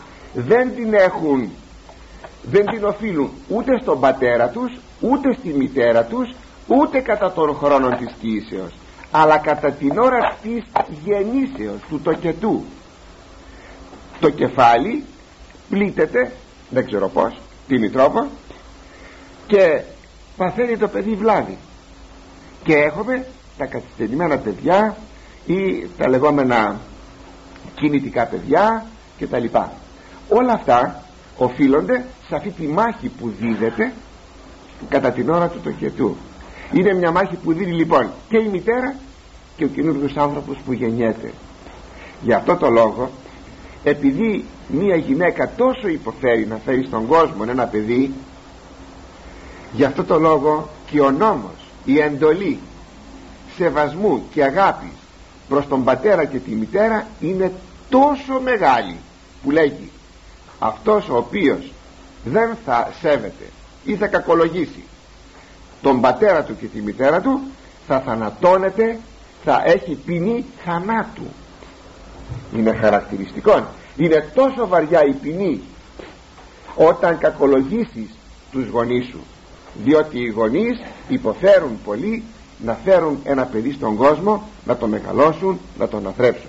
δεν την οφείλουν ούτε στον πατέρα τους, ούτε στη μητέρα τους, ούτε κατά των χρόνων της κύησεως, αλλά κατά την ώρα της γεννήσεως, του τοκετού. Το κεφάλι πλήττεται, δεν ξέρω πως, τι τρόπο, και παθαίνει το παιδί βλάβη. Και έχουμε τα καθυστερημένα παιδιά ή τα λεγόμενα κινητικά παιδιά και τα λοιπά. Όλα αυτά οφείλονται σε αυτή τη μάχη που δίδεται κατά την ώρα του τοκετού. Είναι μια μάχη που δίνει λοιπόν και η μητέρα και ο καινούργιος άνθρωπος που γεννιέται. Γι' αυτό το λόγο, επειδή μια γυναίκα τόσο υποφέρει να φέρει στον κόσμο ένα παιδί, γι' αυτό το λόγο και ο νόμος, η εντολή σεβασμού και αγάπης προς τον πατέρα και τη μητέρα είναι τόσο μεγάλη, που λέγει αυτός ο οποίος δεν θα σέβεται ή θα κακολογήσει τον πατέρα του και τη μητέρα του θα θανατώνεται, θα έχει ποινή θανάτου. Είναι χαρακτηριστικό, είναι τόσο βαριά η ποινή όταν κακολογήσεις τους γονείς σου, διότι οι γονείς υποφέρουν πολύ να φέρουν ένα παιδί στον κόσμο, να το μεγαλώσουν, να τον αθρέψουν.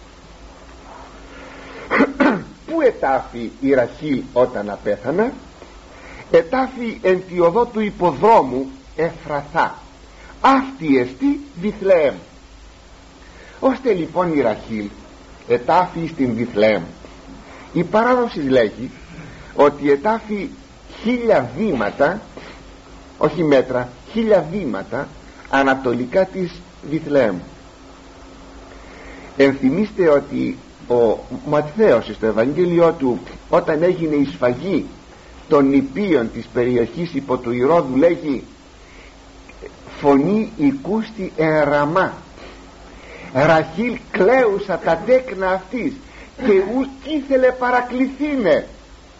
Πού ετάφη η Ραχήλ όταν απέθανα? Ετάφη εν τη οδό του υποδρόμου Εφραθά, αυτή εστί Βιθλεέμ. Ώστε λοιπόν η Ραχήλ ετάφη στην Βιθλεέμ. Η παράδοση λέγει ότι ετάφη 1000 βήματα, όχι μέτρα, 1000 βήματα ανατολικά της Βιθλεέμ. Ενθυμίστε ότι ο Ματθαίος στο Ευαγγέλιο του, όταν έγινε η σφαγή των νηπίων της περιοχής υπό του Ηρώδου, λέγει φωνή οικούστη εν Ραμά, Ραχήλ κλαίουσα τα τέκνα αυτής και ουκ ήθελε παρακληθήνε.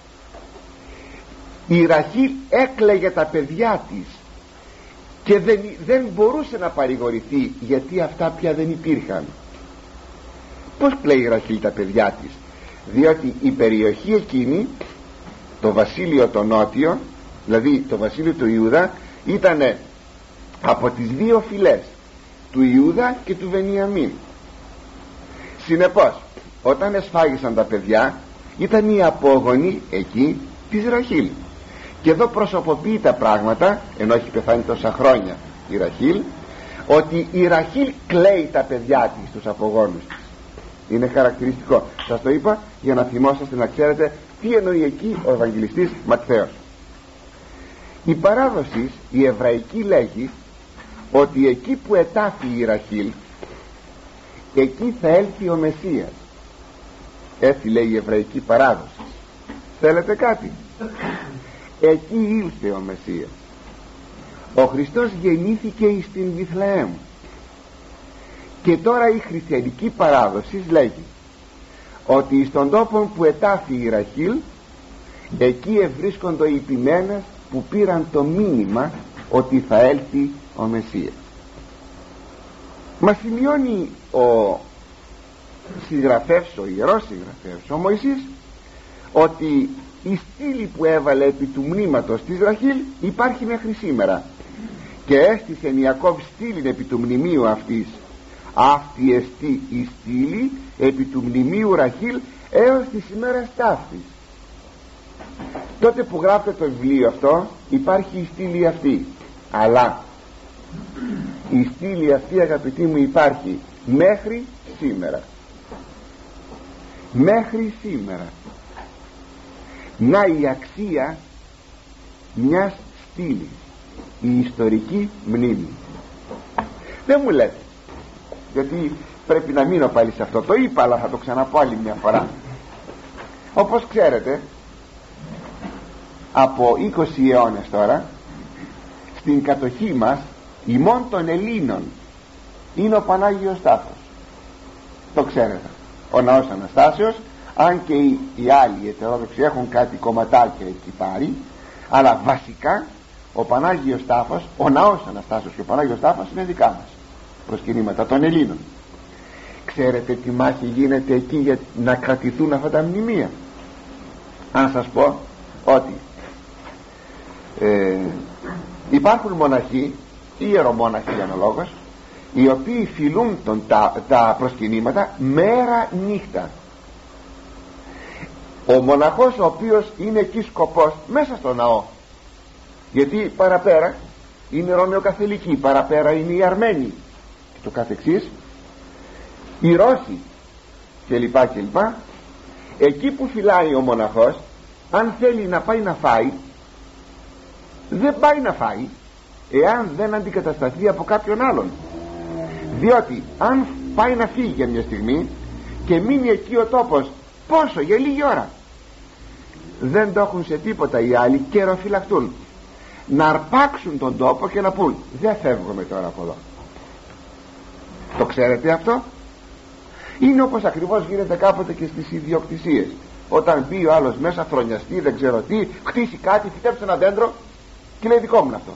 Η Ραχήλ έκλαιγε τα παιδιά της και δεν μπορούσε να παρηγορηθεί, γιατί αυτά πια δεν υπήρχαν. Πως κλαίει η Ραχήλ τα παιδιά της? Διότι η περιοχή εκείνη, το βασίλειο το νότιο, δηλαδή το βασίλειο του Ιούδα, ήταν από τις δύο φυλές του Ιούδα και του Βενιαμίν. Συνεπώς όταν εσφάγησαν τα παιδιά, ήταν η απόγονη εκεί της Ραχήλ. Και εδώ προσωποποιεί τα πράγματα, ενώ έχει πεθάνει τόσα χρόνια η Ραχήλ, ότι η Ραχήλ κλαίει τα παιδιά της, τους απογόνους της. Είναι χαρακτηριστικό. Σας το είπα για να θυμόσαστε, να ξέρετε τι εννοεί εκεί ο Ευαγγελιστής Ματθαίος. Η παράδοση, η εβραϊκή, λέγει ότι εκεί που ετάφη η Ραχήλ, εκεί θα έλθει ο Μεσσίας. Έτσι λέει η εβραϊκή παράδοση. Θέλετε κάτι? Εκεί ήλθε ο Μεσσίας. Ο Χριστός γεννήθηκε στην Βιθλεέμ. Και τώρα η χριστιανική παράδοση λέγει ότι στον τόπο που ετάφη η Ραχήλ, εκεί ευρίσκονται οι ποιμένες που πήραν το μήνυμα ότι θα έλθει ο Μεσσίας. Μας σημειώνει ο συγγραφεύς, ο ιερός συγγραφεύς, ο Μωυσής, ότι η στήλη που έβαλε επί του μνήματος της Ραχήλ υπάρχει μέχρι σήμερα, και έστησε Ιακώβ στήλη επί του μνημείου αυτής. Αυτή εστί η στήλη επί του μνημείου Ραχήλ έως τις ημέρας ταύτης. Τότε που γράφεται το βιβλίο αυτό υπάρχει η στήλη αυτή, αλλά η στήλη αυτή, αγαπητοί μου, υπάρχει μέχρι σήμερα. Μέχρι σήμερα. Να η αξία μιας στήλης, η ιστορική μνήμη. Δεν μου λέτε, γιατί πρέπει να μείνω πάλι σε αυτό, το είπα αλλά θα το ξαναπώ άλλη μια φορά. Όπως ξέρετε, από 20 αιώνες τώρα στην κατοχή μας ημών των Ελλήνων είναι ο Πανάγιος Τάφος. Το ξέρετε, ο Ναός Αναστάσεως, αν και οι άλλοι ετερόδοξοι έχουν κάτι κομματάκια εκεί πάρει, αλλά βασικά ο Πανάγιος Τάφος, ο Ναός Αναστάσεως και ο Πανάγιος Τάφος είναι δικά μας προσκυνήματα των Ελλήνων. Ξέρετε τι μάχη γίνεται εκεί για να κρατηθούν αυτά τα μνημεία? Αν σας πω ότι υπάρχουν μοναχοί, ιερομόναχοι αναλόγως, οι οποίοι φιλούν τα προσκυνήματα μέρα νύχτα. Ο μοναχός ο οποίος είναι εκεί σκοπός μέσα στο ναό, γιατί παραπέρα είναι Ρωμαιοκαθολικοί, παραπέρα είναι οι Αρμένοι και το καθεξής, οι Ρώσοι κλπ. Εκεί που φυλάει ο μοναχός, αν θέλει να πάει να φάει, δεν πάει να φάει εάν δεν αντικατασταθεί από κάποιον άλλον. Διότι αν πάει να φύγει για μια στιγμή και μείνει εκεί ο τόπος, πόσο, για λίγη ώρα, δεν το έχουν σε τίποτα οι άλλοι, καιροφυλακτούν, να αρπάξουν τον τόπο και να πούν δεν φεύγουμε τώρα από εδώ. Το ξέρετε αυτό? Είναι όπως ακριβώς γίνεται κάποτε και στις ιδιοκτησίες. Όταν μπει ο άλλος μέσα, φρονιαστεί, δεν ξέρω τι, χτίσει κάτι, φυτέψει ένα δέντρο και λέει δικό μου αυτό.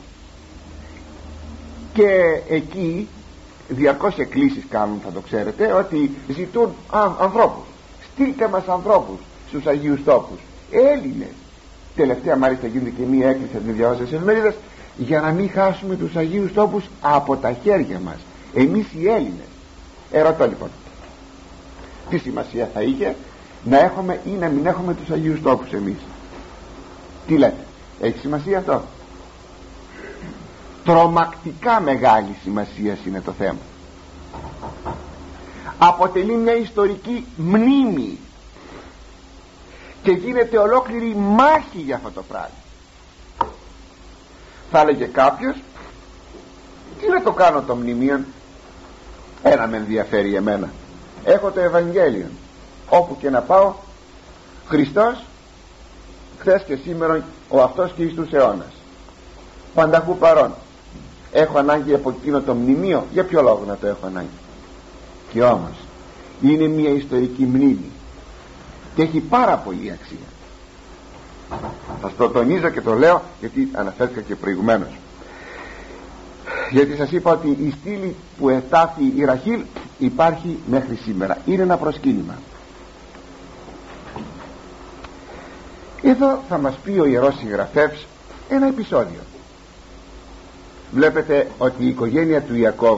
Και εκεί διαρκώς εκκλήσεις κάνουν, θα το ξέρετε, ότι ζητούν ανθρώπους. Στείλτε μας ανθρώπους στους Αγίους Τόπους, Έλληνες. Τελευταία μάλιστα γίνεται και μία έκκληση, την διαβάζω στις εφημερίδες, για να μην χάσουμε τους Αγίους Τόπους από τα χέρια μας, εμείς οι Έλληνες. Ερωτώ λοιπόν, τι σημασία θα είχε να έχουμε ή να μην έχουμε τους Αγίους Τόπους εμείς? Τι λέτε, έχει σημασία αυτό? Τρομακτικά μεγάλη σημασία είναι το θέμα. αποτελεί μια ιστορική μνήμη και γίνεται ολόκληρη μάχη για αυτό το πράγμα. Θα έλεγε κάποιος, τι να το κάνω το μνημείο? Ένα με ενδιαφέρει εμένα, έχω το Ευαγγέλιο, όπου και να πάω Χριστός χθες και σήμερα ο αυτός και εις τους αιώνας, πανταχού παρών. Έχω ανάγκη από εκείνο το μνημείο? Για ποιο λόγο να το έχω ανάγκη? Και όμως είναι μια ιστορική μνήμη και έχει πάρα πολύ αξία. Θα το τονίζω και το λέω γιατί αναφέρθηκα και προηγουμένως, γιατί σας είπα ότι η στήλη που ετάθη η Ραχήλ υπάρχει μέχρι σήμερα, είναι ένα προσκύνημα. Εδώ θα μας πει ο Ιερός Συγγραφεύς ένα επεισόδιο. Βλέπετε ότι η οικογένεια του Ιακώβ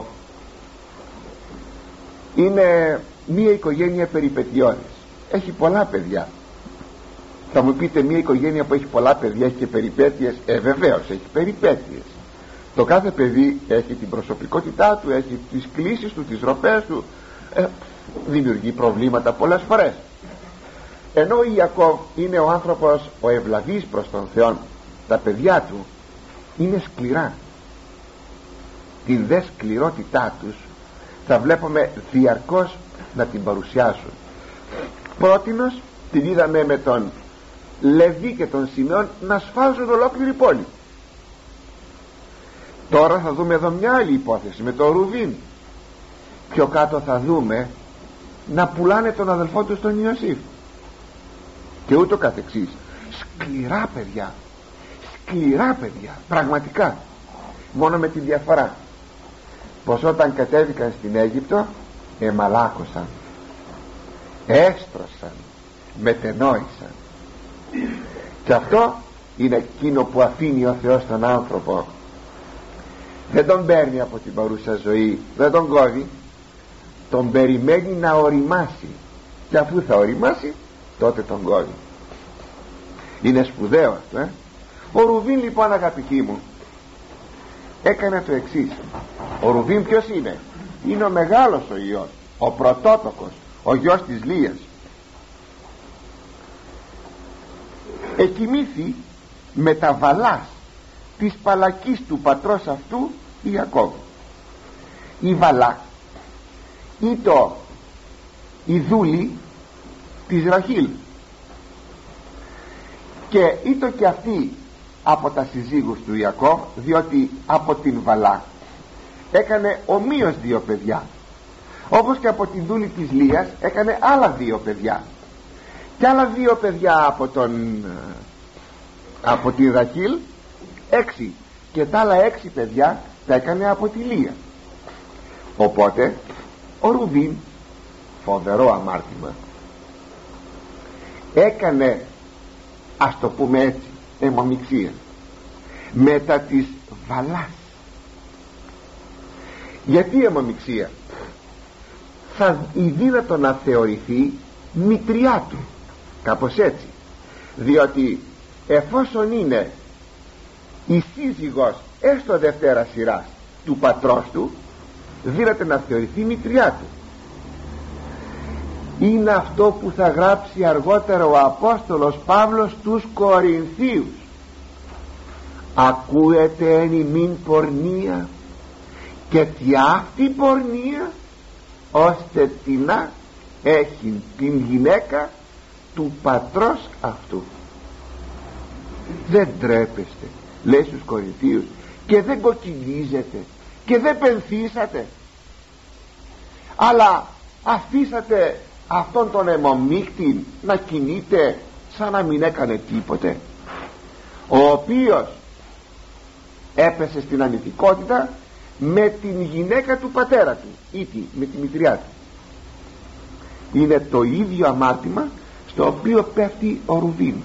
είναι μία οικογένεια περιπετειώδης, έχει πολλά παιδιά. Θα μου πείτε, μία οικογένεια που έχει πολλά παιδιά έχει και περιπέτειες? Βεβαίως έχει περιπέτειες. Το κάθε παιδί έχει την προσωπικότητά του, έχει τις κλίσεις του, τις ροπές του, δημιουργεί προβλήματα πολλές φορές. Ενώ ο Ιακώβ είναι ο άνθρωπος ο ευλαβής προς τον Θεό, τα παιδιά του είναι σκληρά. Την δε σκληρότητά τους θα βλέπουμε διαρκώς να την παρουσιάσουν. Πρότινος την είδαμε με τον Λεβί και τον Σιμεών να σφάζουν ολόκληρη πόλη. Τώρα θα δούμε εδώ μια άλλη υπόθεση με τον Ρουβίν. Πιο κάτω θα δούμε να πουλάνε τον αδελφό του στον Ιωσήφ και ούτω καθεξής. Σκληρά παιδιά, σκληρά παιδιά, πραγματικά. Μόνο με τη διαφορά πως όταν κατέβηκαν στην Αίγυπτο εμαλάκωσαν, έστρωσαν, μετενόησαν. Και αυτό είναι εκείνο που αφήνει ο Θεός τον άνθρωπο. Δεν τον παίρνει από την παρούσα ζωή, δεν τον κόβει, τον περιμένει να οριμάσει, και αφού θα οριμάσει τότε τον κόβει. Είναι σπουδαίο αυτό. Ο Ρουβίν λοιπόν, αγαπητοί μου, έκανε το εξής. Ο Ρουβίν ποιος είναι? Είναι ο μεγάλος ο Υιός, ο πρωτότοκος, ο γιος της Λείας. Εκοιμήθη με τα βαλάς της παλακής του πατρός αυτού Ιακώβ. Η βαλά ήτο η δούλη της Ραχήλ και ήτο και αυτή από τα συζύγους του Ιακώβ, διότι από την βαλά έκανε ομοίως 2 παιδιά, όπως και από την δούλη της Λείας έκανε άλλα 2 παιδιά και άλλα 2 παιδιά από την Ραχήλ, 6, και τα άλλα 6 παιδιά τα έκανε από τη Λεία. Οπότε ο Ρουβίν, φοβερό αμάρτημα, έκανε, ας το πούμε έτσι, αιμομιξία μετά της βαλάς. Γιατί αιμομιξία? Θα δύνατο να θεωρηθεί μητριά του, κάπως έτσι, διότι εφόσον είναι η σύζυγος έστω δευτέρα σειράς του πατρός του, δύναται να θεωρηθεί μητριά του. Είναι αυτό που θα γράψει αργότερα ο Απόστολος Παύλος τους Κορινθίους. Ακούετε εν ημίν πορνεία, και τι αυτή πορνεία ώστε τινά έχει την γυναίκα του πατρός αυτού. Δεν τρέπεστε, λέει στους Κορινθίους, και δεν κοκκινίζετε και δεν πενθήσατε, αλλά αφήσατε αυτόν τον αιμομίκτη να κινείται σαν να μην έκανε τίποτε, ο οποίος έπεσε στην ανηθικότητα με την γυναίκα του πατέρα του, ή με τη μητριά του. Είναι το ίδιο αμάρτημα στο οποίο πέφτει ο Ρουβίν.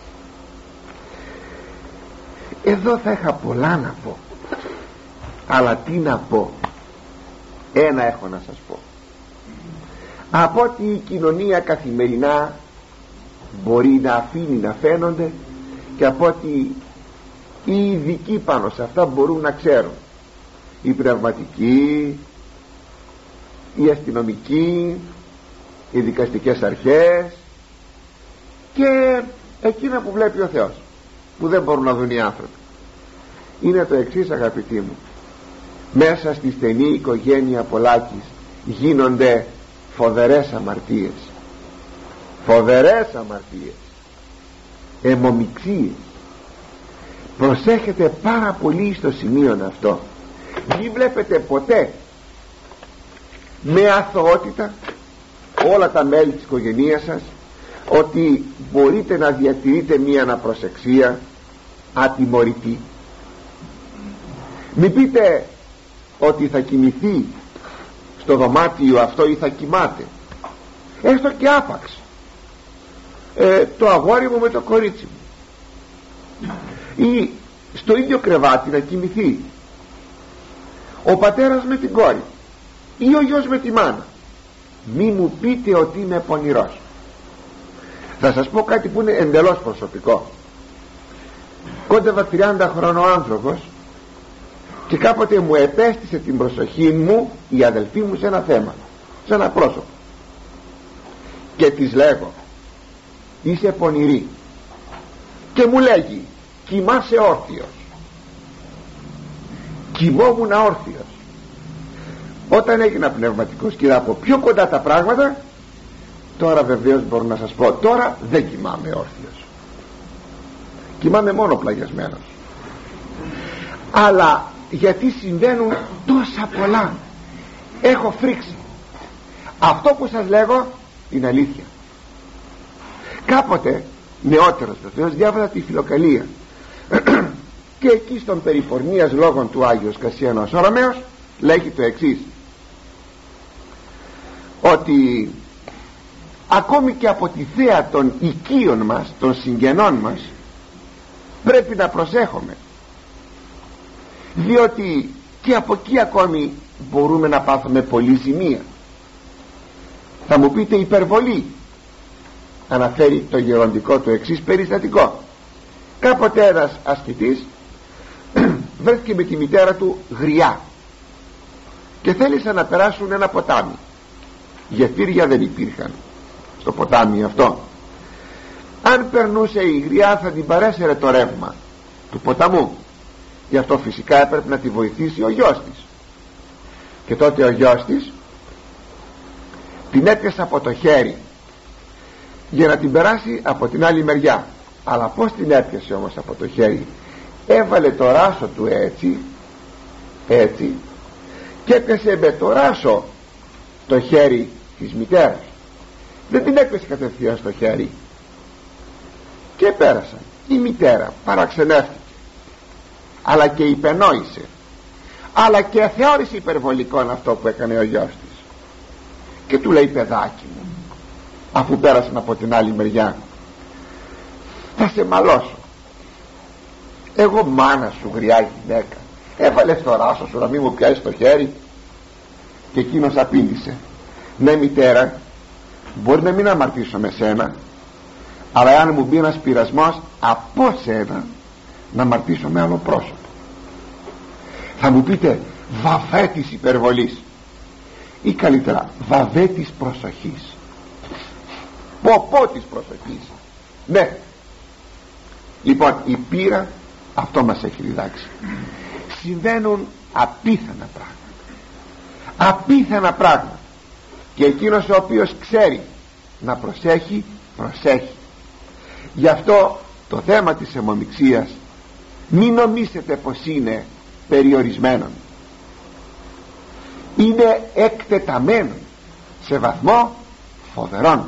Εδώ θα είχα πολλά να πω, αλλά τι να πω? Ένα έχω να σας πω. Από ότι η κοινωνία καθημερινά μπορεί να αφήνει να φαίνονται, και από ότι οι ειδικοί πάνω σε αυτά μπορούν να ξέρουν, οι πνευματικοί, οι αστυνομικοί, οι δικαστικές αρχές και εκείνα που βλέπει ο Θεός, που δεν μπορούν να δουν οι άνθρωποι. Είναι το εξής, αγαπητοί μου: μέσα στη στενή οικογένεια Πολάκης γίνονται φοβερές αμαρτίες, φοβερές αμαρτίες, αιμομιξίες. Προσέχετε πάρα πολύ στο σημείο αυτό. Μην βλέπετε ποτέ με αθωότητα όλα τα μέλη της οικογένειας σας ότι μπορείτε να διατηρείτε μία αναπροσεξία ατιμωρητή. Μην πείτε ότι θα κοιμηθεί στο δωμάτιο αυτό ή θα κοιμάται, έστω και άπαξ, το αγόρι μου με το κορίτσι μου, ή στο ίδιο κρεβάτι να κοιμηθεί ο πατέρας με την κόρη ή ο γιος με τη μάνα. Μη μου πείτε ότι είμαι πονηρός. Θα σας πω κάτι που είναι εντελώς προσωπικό. Κόντευα 30 χρονών άνθρωπος και κάποτε μου επέστησε την προσοχή μου η αδελφή μου σε ένα θέμα, σε ένα πρόσωπο, και της λέγω: είσαι πονηρή, και μου λέγει: κοιμάσαι όρθιος. Κοιμόμουν όρθιος. Όταν έγινα πνευματικός και είδα από πιο κοντά τα πράγματα, τώρα βεβαίως μπορώ να σας πω, τώρα δεν κοιμάμαι όρθιος, κοιμάμαι μόνο πλαγιασμένος. Αλλά γιατί συμβαίνουν τόσα πολλά, έχω φρίξει. Αυτό που σας λέγω είναι αλήθεια. Κάποτε νεότερος βεβαίως διάβαζα τη Φιλοκαλία και εκεί στον περιπορνίας λόγων του Άγιος Κασιανός ο Ρωμαίος λέγει το εξής, ότι ακόμη και από τη θέα των οικείων μας, των συγγενών μας, πρέπει να προσέχουμε, διότι και από εκεί ακόμη μπορούμε να πάθουμε πολλή ζημία. Θα μου πείτε υπερβολή. Αναφέρει το γεροντικό το εξής περιστατικό. Κάποτε ένας ασκητής βρέθηκε με τη μητέρα του γριά και θέλησαν να περάσουν ένα ποτάμι. Γεφύρια δεν υπήρχαν στο ποτάμι αυτό. Αν περνούσε η γριά θα την παρέσαιρε το ρεύμα του ποταμού, γι' αυτό φυσικά έπρεπε να τη βοηθήσει ο γιος της. Και τότε ο γιος της την έπιασε από το χέρι για να την περάσει από την άλλη μεριά. Αλλά πως την έπιασε όμως από το χέρι? Έβαλε το ράσο του έτσι και έπιασε με το ράσο το χέρι της μητέρας. Δεν την έπιασε κατευθείαν στο χέρι και πέρασαν. Η μητέρα παραξενεύτηκε, αλλά και υπενόησε, αλλά και θεώρησε υπερβολικό αυτό που έκανε ο γιος της, και του λέει: παιδάκι μου, αφού πέρασαν από την άλλη μεριά, θα σε μαλώσω. Εγώ μάνα σου, γριά γυναίκα, έβαλες το ράσο σου να μην μου πιάσει το χέρι? Και εκείνος απήντησε: ναι μητέρα, μπορεί να μην αμαρτήσω με σένα, αλλά αν μου μπει ένας πειρασμός από σένα, να αμαρτήσω με άλλο πρόσωπο. Θα μου πείτε βαβέ της υπερβολής, ή καλύτερα βαβέ της προσοχής, ποπό της προσοχής. Ναι, λοιπόν, η πείρα αυτό μας έχει διδάξει. Συμβαίνουν απίθανα πράγματα, απίθανα πράγματα, και εκείνος ο οποίος ξέρει να προσέχει, προσέχει. Γι' αυτό το θέμα της αιμομιξίας μην νομίσετε πως είναι περιορισμένο, είναι εκτεταμένο σε βαθμό φοβερόν.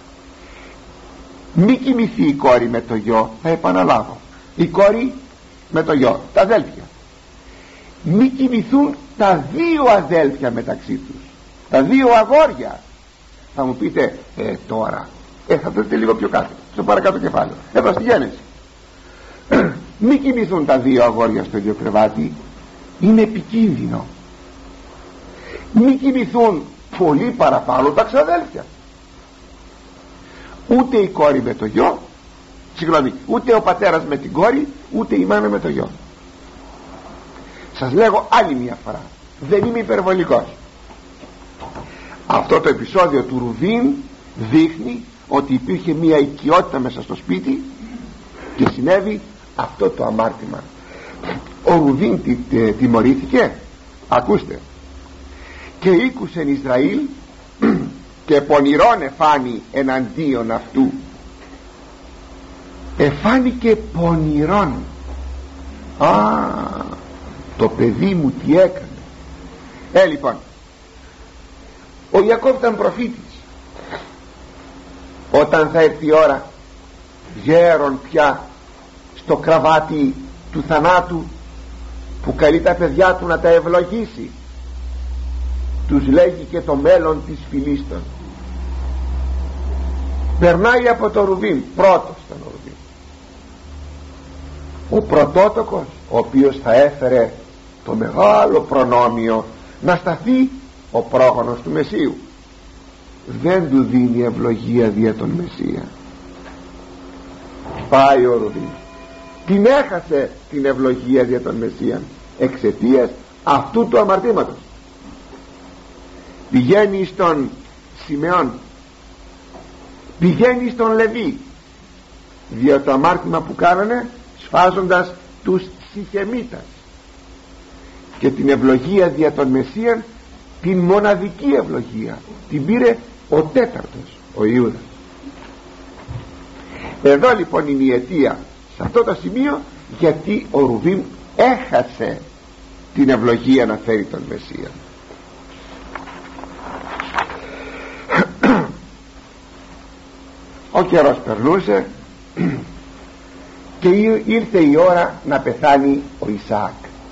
Μη κοιμηθεί η κόρη με το γιο, θα επαναλάβω, η κόρη με το γιο, τα αδέλφια. Μη κοιμηθούν τα δύο αδέλφια μεταξύ τους, τα δύο αγόρια. Θα μου πείτε τώρα θα δείτε λίγο πιο κάτω, στο παρακάτω κεφάλαιο, εδώ στη Γένεση. Μη κοιμηθούν τα δύο αγόρια στο ίδιο κρεβάτι, είναι επικίνδυνο. Μη κοιμηθούν πολύ παραπάνω τα ξαδέλφια, ούτε η κόρη με το γιο, ούτε ο πατέρας με την κόρη, ούτε η μάνα με το γιο. Σας λέγω άλλη μια φορά, δεν είμαι υπερβολικός, Αυτό το επεισόδιο του Ρουβήν δείχνει ότι υπήρχε μια οικειότητα μέσα στο σπίτι και συνέβη αυτό το αμάρτημα. Ο Ρουβήν τιμωρήθηκε. Ακούστε: και ήκουσεν Ισραήλ και πονηρόν εφάνει εναντίον αυτού. Εφάνηκε πονηρόν. Το παιδί μου τι έκανε. Λοιπόν, ο Ιακώβ ήταν προφήτης. Όταν θα έρθει η ώρα, γέρον πια στο κραβάτι του θανάτου, που καλεί τα παιδιά του να τα ευλογήσει, τους λέγει και το μέλλον της Φιλίστων. Περνάει από το Ρουβήν. Πρώτος ήταν ο Ρουβήν, ο πρωτότοκος, ο οποίος θα έφερε το μεγάλο προνόμιο να σταθεί ο πρόγονος του Μεσσίου. Δεν του δίνει ευλογία δια τον Μεσσία. Πάει ο Ρουβήν, την έχασε την ευλογία δια τον Μεσσία εξαιτίας αυτού του αμαρτήματος. Πηγαίνει στον Σιμεών, πηγαίνει στον Λεβί, δια το αμάρτημα που κάνανε σφάζοντας τους Σιχεμίτας, και την ευλογία δια τον Μεσσίαν, την μοναδική ευλογία, την πήρε ο τέταρτος, ο Ιούδας. Εδώ λοιπόν είναι η αιτία, σε αυτό το σημείο, γιατί ο Ρουβήν έχασε την ευλογία να φέρει τον Μεσσία. Ο καιρός περνούσε και ήρθε η ώρα να πεθάνει ο Ισαάκ.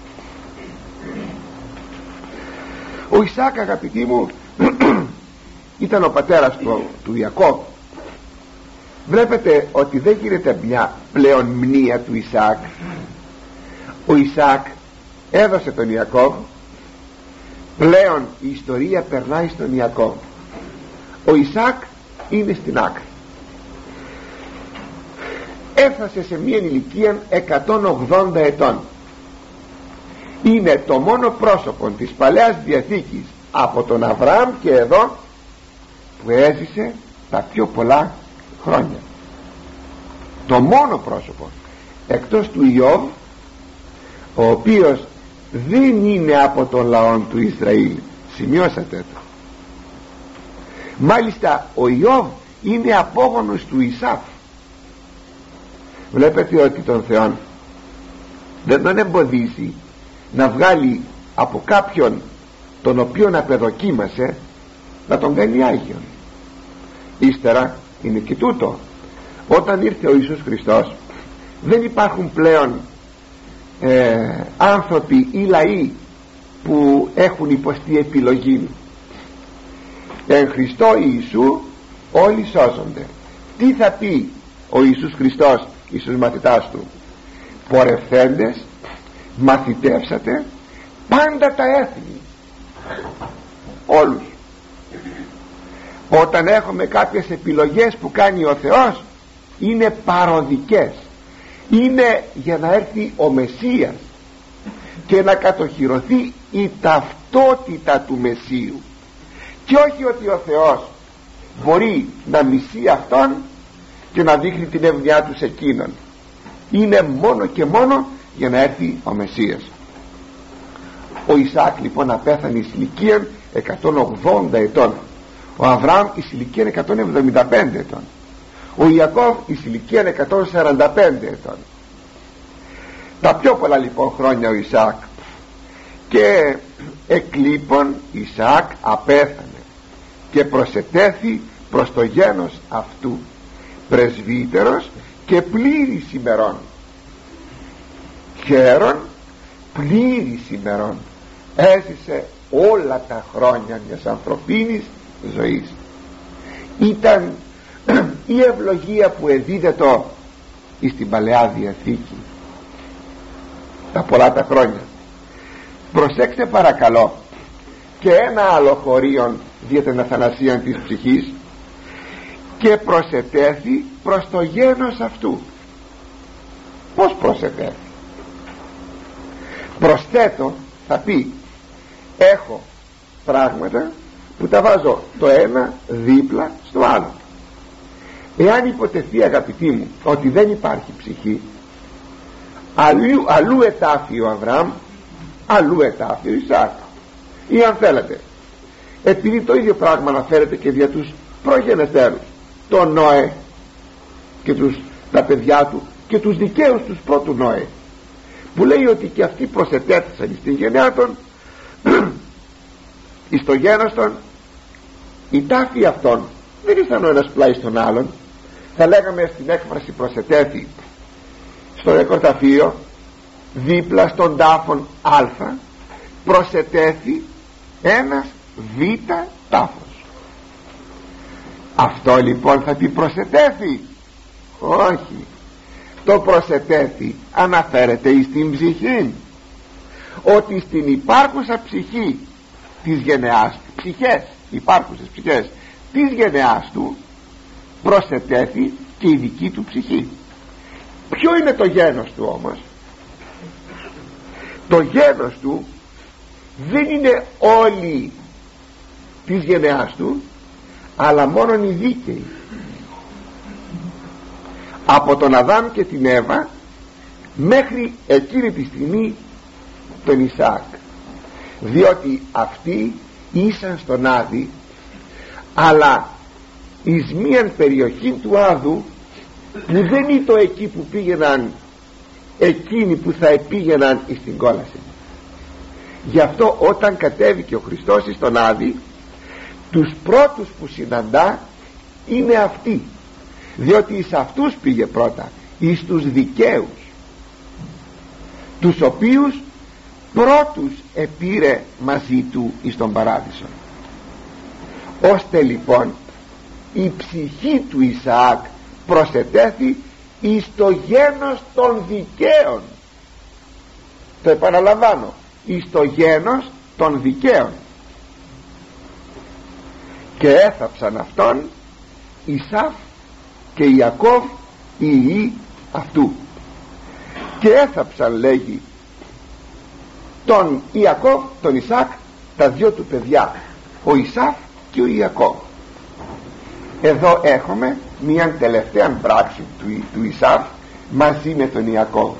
Ο Ισαάκ, αγαπητοί μου, ήταν ο πατέρας του Ιακώβ. Βλέπετε ότι δεν γίνεται μια πλέον μνήα του Ισαάκ. Ο Ισαάκ έδωσε τον Ιακώβ, πλέον η ιστορία περνάει στον Ιακώβ. Ο Ισαάκ είναι στην άκρη. Έφτασε σε μια ηλικία 180 ετών. Είναι το μόνο πρόσωπο της Παλαιάς Διαθήκης από τον Αβραάμ και εδώ που έζησε τα πιο πολλά χρόνια. Το μόνο πρόσωπο, εκτός του Ιώβ, ο οποίος δεν είναι από τον λαό του Ισραήλ. Σημειώσατε το. Μάλιστα ο Ιώβ είναι απόγονος του Ισαάκ. Βλέπετε ότι τον Θεό δεν τον εμποδίζει να βγάλει από κάποιον τον οποίον απεδοκίμασε, να τον κάνει Άγιον. Ύστερα είναι και τούτο: όταν ήρθε ο Ιησούς Χριστός, δεν υπάρχουν πλέον άνθρωποι ή λαοί που έχουν υποστεί επιλογή. Εν Χριστώ Ιησού όλοι σώζονται. Τι θα πει ο Ιησούς Χριστός εις τους μαθητάς του? Πορευθέντες μαθητεύσατε πάντα τα έθνη. Όλους. Όταν έχουμε κάποιες επιλογές που κάνει ο Θεός, είναι παροδικές, είναι για να έρθει ο Μεσσίας και να κατοχυρωθεί η ταυτότητα του Μεσσίου, και όχι ότι ο Θεός μπορεί να μισεί αυτόν και να δείχνει την ευνοιά του σε εκείνον. Είναι μόνο και μόνο για να έρθει ο Μεσσίας. Ο Ισαάκ λοιπόν απέθανε εις ηλικία 180 ετών. Ο Αβραάμ εις ηλικία 175 ετών. Ο Ιακώβ εις ηλικία 145 ετών. Τα πιο πολλά λοιπόν χρόνια ο Ισαάκ. Και εκλείπων Ισαάκ απέθανε και προσετέθη προς το γένος αυτού, πρεσβύτερος και πλήρης ημερών. Χαίρον πλήρης ημερών. Έζησε όλα τα χρόνια μιας ανθρωπίνης ζωής. Ήταν η ευλογία που εδίδετο εις την Παλαιά Διαθήκη τα πολλά τα χρόνια. Προσέξτε παρακαλώ και ένα άλλο χωρίον δια την αθανασία της ψυχής: και προσετέθη προς το γένος αυτού. Πώς προσετέθη? Προσθέτω, θα πει: έχω πράγματα που τα βάζω το ένα δίπλα στο άλλο. Εάν υποτεθεί, αγαπητοί μου, ότι δεν υπάρχει ψυχή, αλλού ετάφη ο Αβραάμ, αλλού ετάφη ο Ισαάκ. Ή αν θέλετε, επειδή το ίδιο πράγμα αναφέρεται και για τους προγενετέρους, τον Νόε και τα παιδιά του και τους δικαίους τους πρώτου Νόε, που λέει ότι και αυτοί προσετέθησαν στην γενιά των εις το γένος των. Οι τάφοι αυτών δεν ήσαν ο ένας πλάι στον άλλον. Θα λέγαμε στην έκφραση προσετέθη στο νεκροταφείο, δίπλα στον τάφον α προσετέθη ένας β τάφος. Αυτό λοιπόν θα πει προσετέθη? Όχι. Το προσετέθη αναφέρεται εις την ψυχή, ότι στην υπάρχουσα ψυχή της γενεάς, ψυχές, υπάρχουσες ψυχές της γενεάς του προσετέθη και η δική του ψυχή. Ποιο είναι το γένος του όμως? Το γένος του δεν είναι όλοι της γενεάς του, αλλά μόνον οι δίκαιοι. Από τον Αδάμ και την Εύα μέχρι εκείνη τη στιγμή τον Ισαάκ, διότι αυτοί ήσαν στον Άδη, αλλά εις μίαν περιοχή του Άδου που δεν ήταν εκεί που πήγαιναν εκείνοι που θα επήγαιναν εις την κόλαση. Γι' αυτό όταν κατέβηκε ο Χριστός εις τον Άδη, τους πρώτους που συναντά είναι αυτοί, διότι εις αυτούς πήγε πρώτα, εις τους δικαίους, τους οποίους πρώτους επήρε μαζί του εις τον παράδεισο. Ώστε λοιπόν η ψυχή του Ισαάκ προσετέθη εις το γένος των δικαίων. Το επαναλαμβάνω, εις το γένος των δικαίων. Και έθαψαν αυτόν Ισαύ και Ιακώβ οι υιοί αυτού. Και έθαψαν, λέγει, τον Ιακώβ, τον Ισαάκ, τα δυο του παιδιά, ο Ισαύ και ο Ιακώβ. Εδώ έχουμε μια τελευταία πράξη του Ισαύ μαζί με τον Ιακώβ,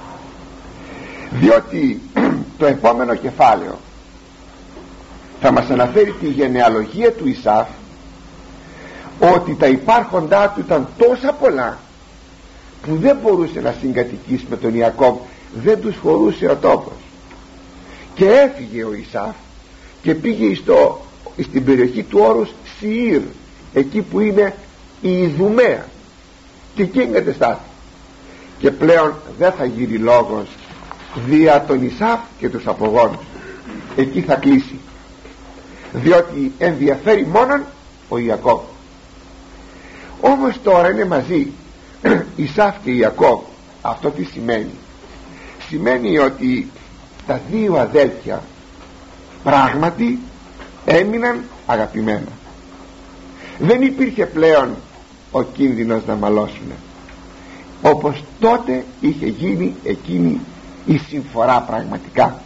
διότι το επόμενο κεφάλαιο θα μας αναφέρει τη γενεαλογία του Ισαύ, ότι τα υπάρχοντά του ήταν τόσα πολλά που δεν μπορούσε να συγκατοικήσει με τον Ιακώβ, δεν τους χωρούσε ο τόπος, και έφυγε ο Ισαύ και πήγε στην περιοχή του όρους Σιήρ, εκεί που είναι η Ιδουμαία, και εκεί εγκατεστάθη. Και πλέον δεν θα γύρει λόγος δια τον Ισαύ και τους απογόνους, εκεί θα κλείσει, διότι ενδιαφέρει μόνον ο Ιακώβ. Όμως τώρα είναι μαζί Ισαύ και Ιακώβ. Αυτό τι σημαίνει? Σημαίνει ότι τα δύο αδέλφια πράγματι έμειναν αγαπημένα. Δεν υπήρχε πλέον ο κίνδυνος να μαλώσουν, όπως τότε είχε γίνει εκείνη η συμφορά πραγματικά.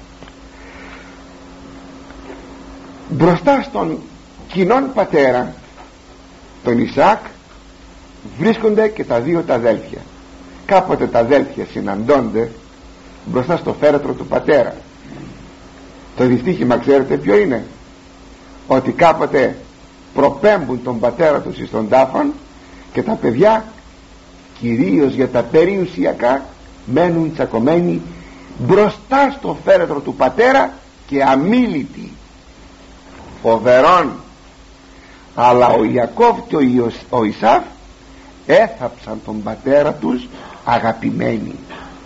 Μπροστά στον κοινόν πατέρα, τον Ισαάκ, βρίσκονται και τα δύο τα αδέλφια. Κάποτε τα αδέλφια συναντώνται μπροστά στο φέρετρο του πατέρα. Το δυστύχημα ξέρετε ποιο είναι? Ότι κάποτε προπέμπουν τον πατέρα τους εις τον τάφον, και τα παιδιά, κυρίως για τα περιουσιακά, μένουν τσακωμένοι μπροστά στο φέρετρο του πατέρα και αμίλητοι. Φοβερόν. Αλλά ο Ιακώβ και ο Ισαύ έθαψαν τον πατέρα τους αγαπημένοι.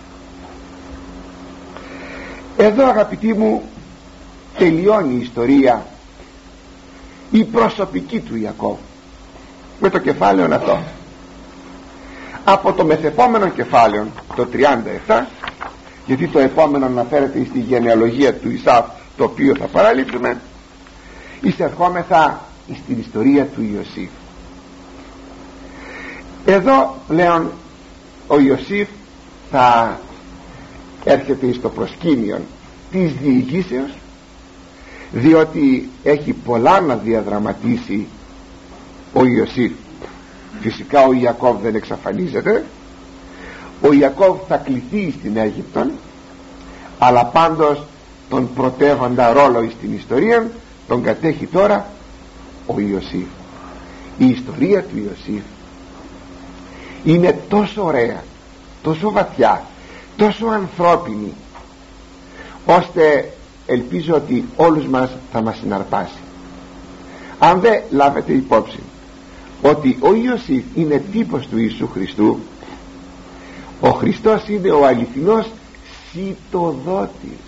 Εδώ, αγαπητοί μου, τελειώνει η ιστορία, η προσωπική του Ιακώβ, με το κεφάλαιο αυτό. Από το μεθεπόμενο κεφάλαιο, το 37, γιατί το επόμενο αναφέρεται στη γενεαλογία του Ισαύ, το οποίο θα παραλείψουμε, εισερχόμεθα στην ιστορία του Ιωσήφ. Εδώ πλέον ο Ιωσήφ θα έρχεται στο προσκήνιο της διηγήσεως, διότι έχει πολλά να διαδραματίσει ο Ιωσήφ. Φυσικά ο Ιακώβ δεν εξαφανίζεται, ο Ιακώβ θα κληθεί στην Αίγυπτον, αλλά πάντως τον πρωτεύοντα ρόλο στην ιστορία τον κατέχει τώρα ο Ιωσήφ. Η ιστορία του Ιωσήφ είναι τόσο ωραία, τόσο βαθιά, τόσο ανθρώπινη, ώστε ελπίζω ότι όλους μας θα μας συναρπάσει. Αν δεν λάβετε υπόψη ότι ο Ιωσήφ είναι τύπος του Ιησού Χριστού, ο Χριστός είναι ο αληθινός σιτοδότης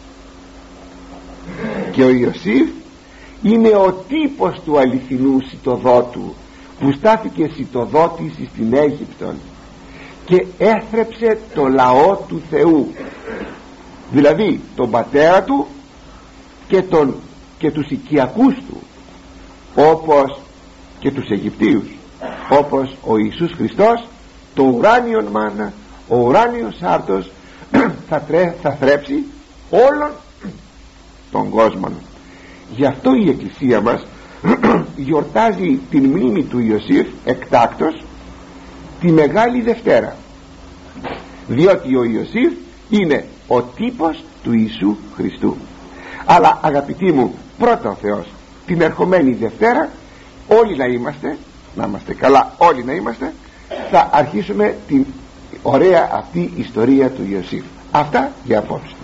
και ο Ιωσήφ είναι ο τύπος του αληθινού σιτοδότου που στάθηκε σιτοδότης στην Αίγυπτον και έθρεψε το λαό του Θεού, δηλαδή τον πατέρα του και τους οικιακούς του, όπως και τους Αιγυπτίους, όπως ο Ιησούς Χριστός το ουράνιον μάνα, ο ουράνιος άρτος θα θρέψει όλων των κόσμων. Γι' αυτό η Εκκλησία μας γιορτάζει την μνήμη του Ιωσήφ εκτάκτως τη Μεγάλη Δευτέρα, διότι ο Ιωσήφ είναι ο τύπος του Ιησού Χριστού. Αλλά αγαπητοί μου, πρώτα ο Θεός, την ερχομένη Δευτέρα όλοι να είμαστε καλά, όλοι να είμαστε, θα αρχίσουμε την ωραία αυτή ιστορία του Ιωσήφ. Αυτά για απόψε.